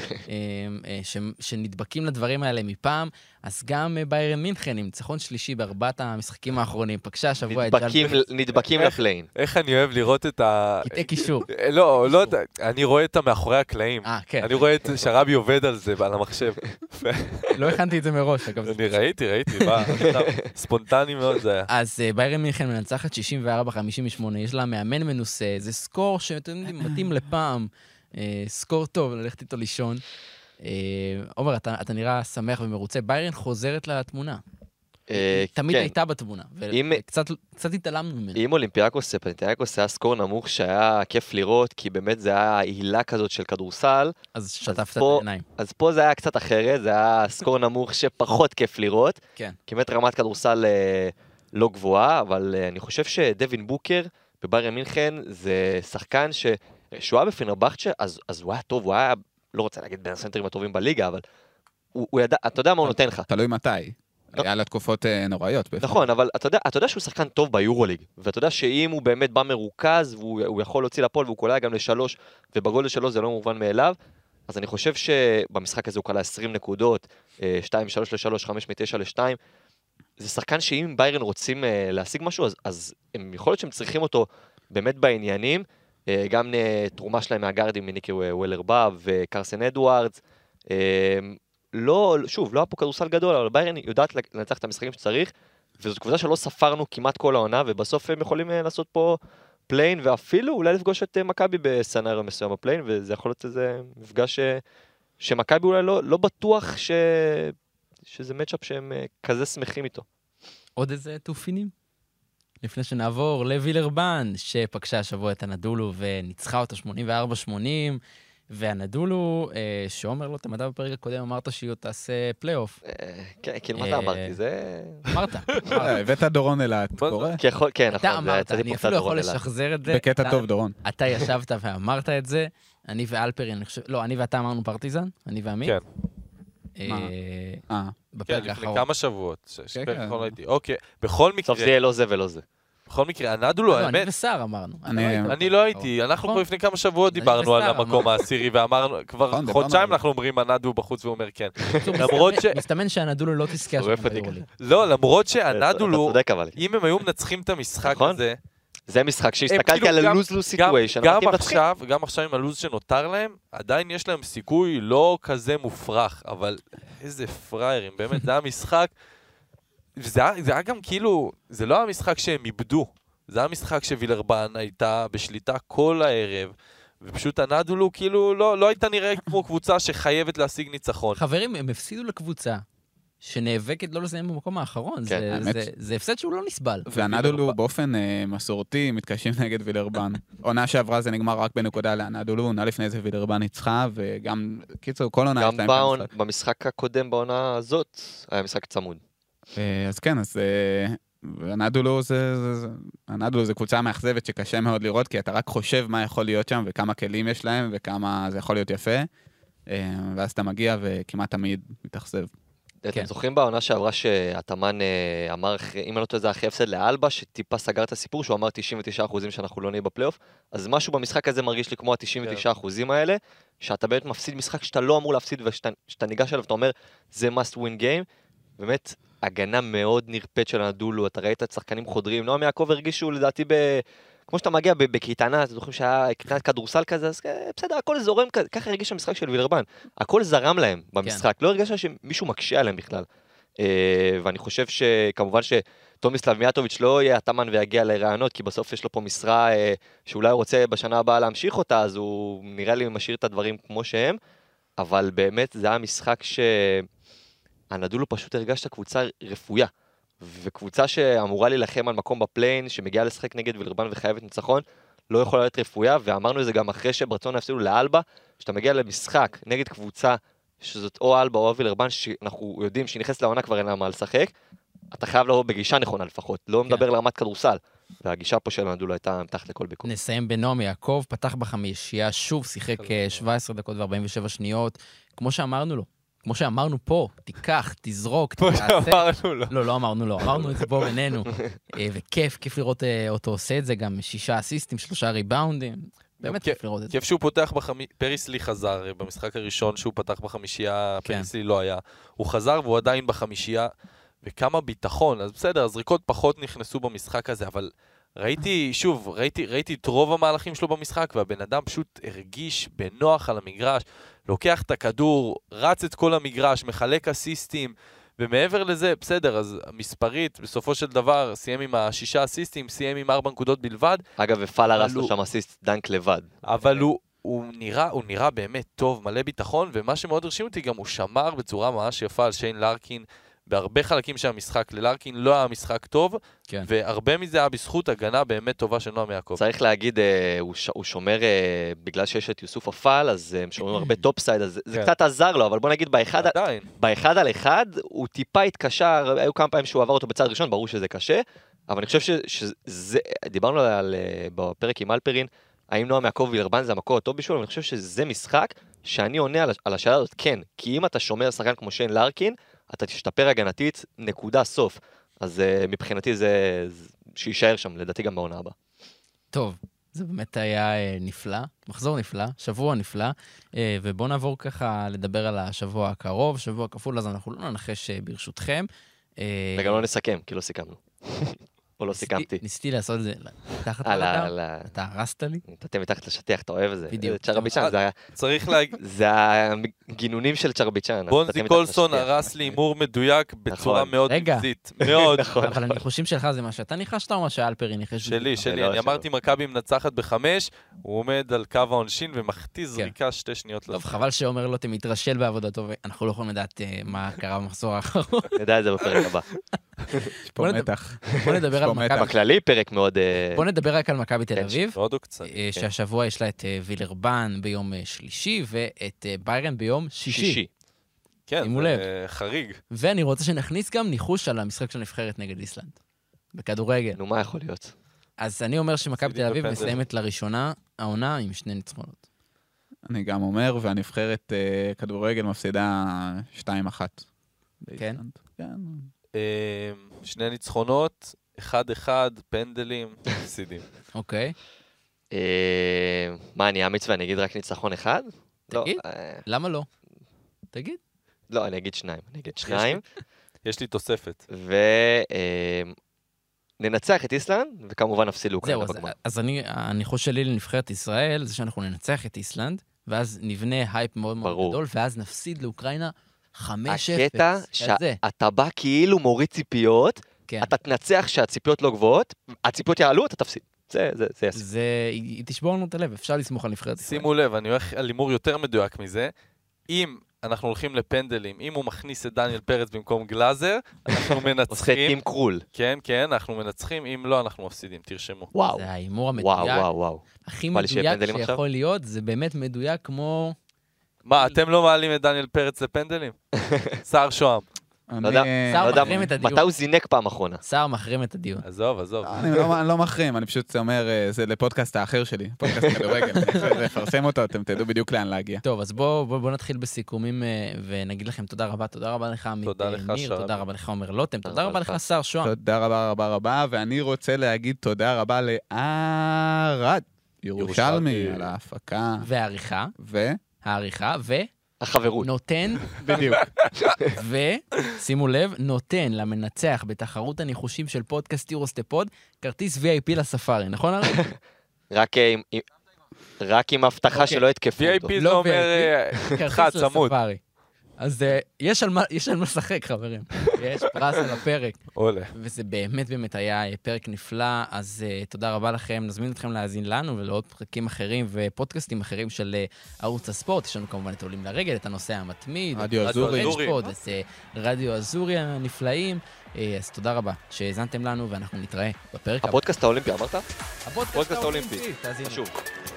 שנדבקים לדברים האלה מפעם, אז גם ביירן מינכן, עם ניצחון שלישי בארבעת המשחקים האחרונים, פגשה השבוע את נדבקים לפליין. איך אני אוהב לראות את קטעי קישור. לא, אני רואה את מאחורי הקלעים. כן. אני רואה את שרבי עובד על זה, על המחשב. לא הכנתי את זה מראש, אגב. אני ראיתי, ספונטני מאוד זה היה. אז ביירן מינכן מנצחת 64-58, יש לה מאמן מנוסה, זה סקור שאתם יודעים, מתאים לפעם, סקור טוב, ללכת איתו לישון. עומר, אתה נראה שמח ומרוצה, ביירן חוזרת לתמונה. תמיד הייתה בתמונה, וקצת התעלמנו ממנה. אם אולימפיאקוס היה סקור נמוך שהיה כיף לראות, כי באמת זה היה הילה כזאת של כדורסל. אז שטפת את העיניים. אז פה זה היה קצת אחרת, זה היה סקור נמוך שפחות כיף לראות. כן. כי באמת רמת כדורסל לא גבוהה, אבל אני חושב שדווין בוקר בביירן מינכן זה שחקן שהוא היה בפנרבכצ'ה, אז הוא היה טוב, הוא היה, לא רוצה להגיד בין הסנטרים הטובים בליגה, אבל הוא ידע, אתה יודע מה הוא נותן לך. תלוי מתי. היה לה תקופות נוראיות. נכון, אבל אתה יודע שהוא שחקן טוב ביורוליג, ואתה יודע שאם הוא באמת בא מרוכז, והוא יכול להוציא לפועל, והוא קולע גם ל3, ובגול ל3 זה לא מובן מאליו, אז אני חושב שבמשחק הזה הוא קלע 20 נקודות, 2-3 ל3, 5 מ-9 ל-2, זה שחקן שאם ביירן רוצים להשיג משהו, אז יכול להיות שהם צריכים אותו באמת בעניינים, גם תרומה שלהם מהגארדים מניקי וולר באב וקרסן אדוארדס, לא היה פה כדורסל גדול, אבל ביירן יודעת לנצח את המשחקים שצריך, וזאת קבוצה שלא ספרנו כמעט כל העונה, ובסוף הם יכולים לעשות פה פליין, ואפילו אולי לפגוש את מכבי בסצנריו מסוים בפליין, וזה יכול להיות איזה מפגש שמכבי אולי לא בטוח שזה מצ'אפ שהם כזה שמחים איתו. עוד איזה תופינים? לפני שנעבור לווילרבן, שפגשה השבוע את הנדולו וניצחה אותו 84-80, והנדולו, שעומר לא תמדה בפרק הקודם, אמרת שהיא תעשה פלייאוף. כן, כאילו מה אתה אמרתי, זה... אמרת. הבאת דורון אלעד, קורא? כן, אתה נכון, אמרת, זה אני אפילו יכול לשחזר את זה. בקטע טוב, דורון. אתה ישבת ואמרת את זה, אני ואלפרין, לא, אני ואתה אמרנו פרטיזן, אני ועמית. כן. בפרק לפני האחרון. כמה שבועות. כן. אוקיי, בכל בסוף זה מקרה, יהיה לא זה ולא זה. בכל מקרה, הנדולו, לא, אני האמת, ושר אמרנו. אני לא הייתי, אנחנו נכון. פה לפני כמה שבועות אני דיברנו על ושר המקום אמרנו. העשירי, ואמרנו, כבר נכון, דיברנו חודשיים על זה. אנחנו אומרים הנדו בחוץ והוא אומר כן. בקיצור, למרות ש... מסתמן שהנדולו לא תזכה שורף השנה אותי ביורוליג. לא, למרות אתה שהנדולו, צודק אבל. אם הם היו מנצחים את המשחק נכון. הזה, זה משחק הם שהסתכלתי כאילו על גם- ה-lose-lose situation. גם אמרתי, מנצחים. עכשיו עם הלו"ז שנותר להם, עדיין יש להם סיכוי לא כזה מופרך, אבל איזה פריירים, באמת, זה היה משחק, זה היה גם כאילו, זה לא המשחק שהם איבדו, זה היה משחק שווילרבן הייתה בשליטה כל הערב, ופשוט הנדולו כאילו לא הייתה נראה כמו קבוצה שחייבת להשיג ניצחון. חברים, הם הפסידו לקבוצה שנאבקת לא לסיים במקום האחרון. כן, זה- האמת זה הפסד שהוא לא נסבל. והנדולו באופן מסורתי מתקשים נגד וילרבן. עונה שעברה זה נגמר רק בנקודה להנדולו, עונה לפני זה וילרבן ניצחה, וגם, קיצור, כל עונה גם יש להם את המשחק. במשחק הקודם בעונה הזאת, היה משחק צמוד. אז כן, אז הנדולו זה קבוצה מאכזבת שקשה מאוד לראות, כי אתה רק חושב מה יכול להיות שם, וכמה כלים יש להם, וכמה זה יכול להיות יפה, ואז אתה מגיע וכמעט תמיד מתאכזב. אתם זוכרים בעונה שעברה שהתאמן אמר, אם אני לא טועה זה אחרי הפסד לאלבה, שטיפה סגר את הסיפור, שהוא אמר 99% שאנחנו לא נהיה בפלייאוף, אז משהו במשחק הזה מרגיש לי כמו ה-99% האלה, שאתה באמת מפסיד משחק שאתה לא אמור להפסיד, ושאתה ניגש אליו, אתה אומר, זה must win game, באמת, הגנה מאוד נרפאת של הנדולו, אתה ראית את שחקנים חודרים, נועם יעקב הרגישו לדעתי כמו שאתה מגיע בקייטנה, אתם זוכרים שהיה קייטנת כדורסל כזה, אז בסדר, הכל זורם כזה, ככה הרגיש המשחק של וילרבן. הכל זרם להם במשחק, לא הרגשת שמישהו מקשה עליהם בכלל. ואני חושב שכמובן שטומיסלב מיאטוביץ' לא יהיה התאמן ויגיע לרעיונות, כי בסוף יש לו פה משרה שאולי הוא רוצה בשנה הבאה להמשיך אותה, אז הוא נראה לי משאיר את הדברים כמו שהם, אבל באמת זה היה משחק שהנדולו פשוט הרגש את הקבוצה רפויה. וקבוצה שאמורה להילחם על מקום בפליין, שמגיעה לשחק נגד וילרבן וחייבת ניצחון, לא יכולה להיות רפויה, ואמרנו את זה גם אחרי שברצון הפסידו לאלבה, שאתה מגיע למשחק נגד קבוצה, שזאת או אלבה או וילרבן, שאנחנו יודעים שהיא נכנסת לעונה כבר אין לה מה לשחק, אתה חייב לבוא בגישה נכונה לפחות, לא מדבר לרמת כדורסל. והגישה פה של הנדולו הייתה מתחת לכל ביקור. נסיים בנועם יעקב, פתח בחמישייה, שוב שיחק 17 דקות ו-47 שניות, כמו שאמרנו לו. כמו שאמרנו פה, תיקח, תזרוק, תעשה. אמרנו לו. לא אמרנו לו, אמרנו את זה פה בינינו. וכיף לראות אותו עושה את זה, גם 6 אסיסטים, 3 ריבאונדים. באמת כיף לראות את זה. כיף שהוא פותח פריסלי חזר במשחק הראשון שהוא פתח בחמישייה, פריסלי לא היה. הוא חזר והוא עדיין בחמישייה, וכמה ביטחון. אז בסדר, הזריקות פחות נכנסו במשחק הזה, אבל ראיתי את רוב המהלכים שלו במשחק, והבן אדם פשוט הרגיש בנוח על המגרש, לוקח את הכדור, רץ את כל המגרש, מחלק אסיסטים, ומעבר לזה, בסדר, אז מספרית, בסופו של דבר, סיים עם 6 אסיסטים, סיים עם 4 נקודות בלבד. אגב, ופאלה רס לו שם אסיסט דנק לבד. אבל הוא נראה באמת טוב, מלא ביטחון, ומה שמאוד הרשים אותי גם, הוא שמר בצורה ממש יפה על שיין לארקין, בהרבה חלקים של המשחק ללארקין לא היה משחק טוב, כן. והרבה מזה היה בזכות הגנה באמת טובה של נועם יעקב. צריך להגיד, הוא שומר, בגלל שיש את יוסוף אפל, אז הם שומרים הרבה טופסייד, אז זה קצת עזר לו, אבל בוא נגיד, באחד על אחד, הוא טיפה התקשה, היו כמה פעמים שהוא עבר אותו בצד ראשון, ברור שזה קשה, אבל אני חושב שזה, דיברנו בפרק עם אלפרין, האם נועם יעקב וילרבן זה המקור הטוב בשביל, אבל אני חושב שזה משחק שאני עונה על השאלה הזאת, כן, כי אם אתה שומר שחקן כמו שיין לארקין, אתה תשתפר הגנתית, נקודה סוף. אז מבחינתי זה שישאר שם, לדעתי גם בעונה הבאה. טוב, זה באמת היה נפלא, מחזור נפלא, שבוע נפלא, ובואו נעבור ככה לדבר על השבוע הקרוב, שבוע כפול, אז אנחנו לא ננחש ברשותכם. וגם לא נסכם, כי לא סיכמנו. או לא סיכמתי. ניסיתי לעשות את זה מתחת לדבר, אתה הרסת לי? אתה מתחת לשטיח, אתה אוהב את זה. בדיוק. צ'רביצ'אן, צריך להגיד, זה הגינונים של צ'רביצ'אן. בונזי קולסון הרס לי הימור מדויק בצורה מאוד נבזית. מאוד. אבל הניחושים שלך זה מה שאתה ניחשת או מה שאלפרי ניחש? שלי, אני אמרתי מכבי מנצחת ב5, הוא עומד על קו העונשין ומחטיא זריקה 2 שניות. טוב, חבל שאומר לו, אתם מתרשל בעבודתו, ואנחנו לא יכולים לדעת מה קרה במחזור האחרון. נדע את זה בפרק הבא. יש פה מתח. בוא נדבר על פה מתח. מכבי. בכללי פרק מאוד... בוא נדבר רק על מכבי תל כן, אביב, מאוד קצת. שהשבוע יש לה את וילרבן ביום שלישי, ואת ביירן ביום שישי. כן, שימו לב. זה חריג. ואני רוצה שנכניס גם ניחוש על המשחק של הנבחרת נגד איסלנד. בכדורגל. נו, מה יכול להיות? אז אני אומר שמכבי תל אביב בפנדל. מסיימת לראשונה העונה עם 2 ניצחונות. אני גם אומר, והנבחרת כדורגל מפסידה 2-1. כן? כן. 2 ניצחונות, 1-1, פנדלים, סידים. אוקיי. מה, אני אמיץ ואני אגיד רק ניצחון אחד? תגיד. לא, למה לא? תגיד. לא, אני אגיד שניים. יש לי תוספת. ננצח את איסלנד, וכמובן נפסיד זהו, לאוקראינה בגמר. אז הניחוש שלי לנבחרת ישראל זה שאנחנו ננצח את איסלנד, ואז נבנה הייפ מאוד מאוד ברור. גדול, ואז נפסיד לאוקראינה 5-0. הקטע שאתה בא כאילו מוריד ציפיות, כן. אתה תנצח שהציפיות לא גבוהות, הציפיות יעלו, אתה תפסיד. זה יעשה. היא תשבור לנו את הלב, אפשר לסמוך על נבחרת ישראל. שימו לב, אני הולך על הימור יותר מדויק מזה. אם אנחנו הולכים לפנדלים, אם הוא מכניס את דניאל פרץ במקום גלאזר, אנחנו עושה מנצחים. טים קרול. כן, אנחנו מנצחים, אם לא, אנחנו מפסידים, תרשמו. וואו. זה ההימור המדויק, וואו. הכי בא לי שיהיה מדויק פנדלים שיכול עכשיו? להיות, זה באמת מדויק כמו... מה, אתם לא מעלים את דניאל פרץ לפנדלים? סער שוהם. לא יודע, סער לא יודע, מחרים את הדיון. מתי הוא זינק פעם אחרונה? סער מחרים את הדיון. עזוב. אני לא מחרים, אני פשוט אומר, זה לפודקאסט האחר שלי, פודקאסט כדורגל. אני חושב לפרסם אותו, אתם תדעו בדיוק לאן להגיע. טוב, אז בואו נתחיל בסיכומים ונגיד לכם תודה רבה לך עמית תודה לך, ניר, שרבי. תודה רבה לך עומר לוטם, תודה רבה רבה לך. לך שר שוהם. תודה רבה, ואני רוצה להגיד תודה רבה לערד ירושלמי על ההפקה. והעריכה, החברות. ונותן, בדיוק. ושימו לב, נותן למנצח בתחרות הניחושים של פודקאסט יורוסטפוד, כרטיס VIP לספארי, נכון הרי? רק עם הבטחה אוקיי. שלא יתקפו אותו. VIP זה לא אומר אחד כרטיס צמוד. לספארי. אז יש על מה לשחק, חברים. יש פרס על הפרק. עולה. וזה באמת היה פרק נפלא, אז תודה רבה לכם. נזמין אתכם להאזין לנו ולעוד פרקים אחרים ופודקאסטים אחרים של ערוץ הספורט. יש לנו כמובן את עולים לרגל, את הנושא המתמיד. רדיו אזורי. את רדיו אזורי הנפלאים. אז תודה רבה שהאזנתם לנו, ואנחנו נתראה בפרק הבא. הפודקאסט האולימפי, אמרת? הפודקאסט האולימפי. תאזינו. חשוב.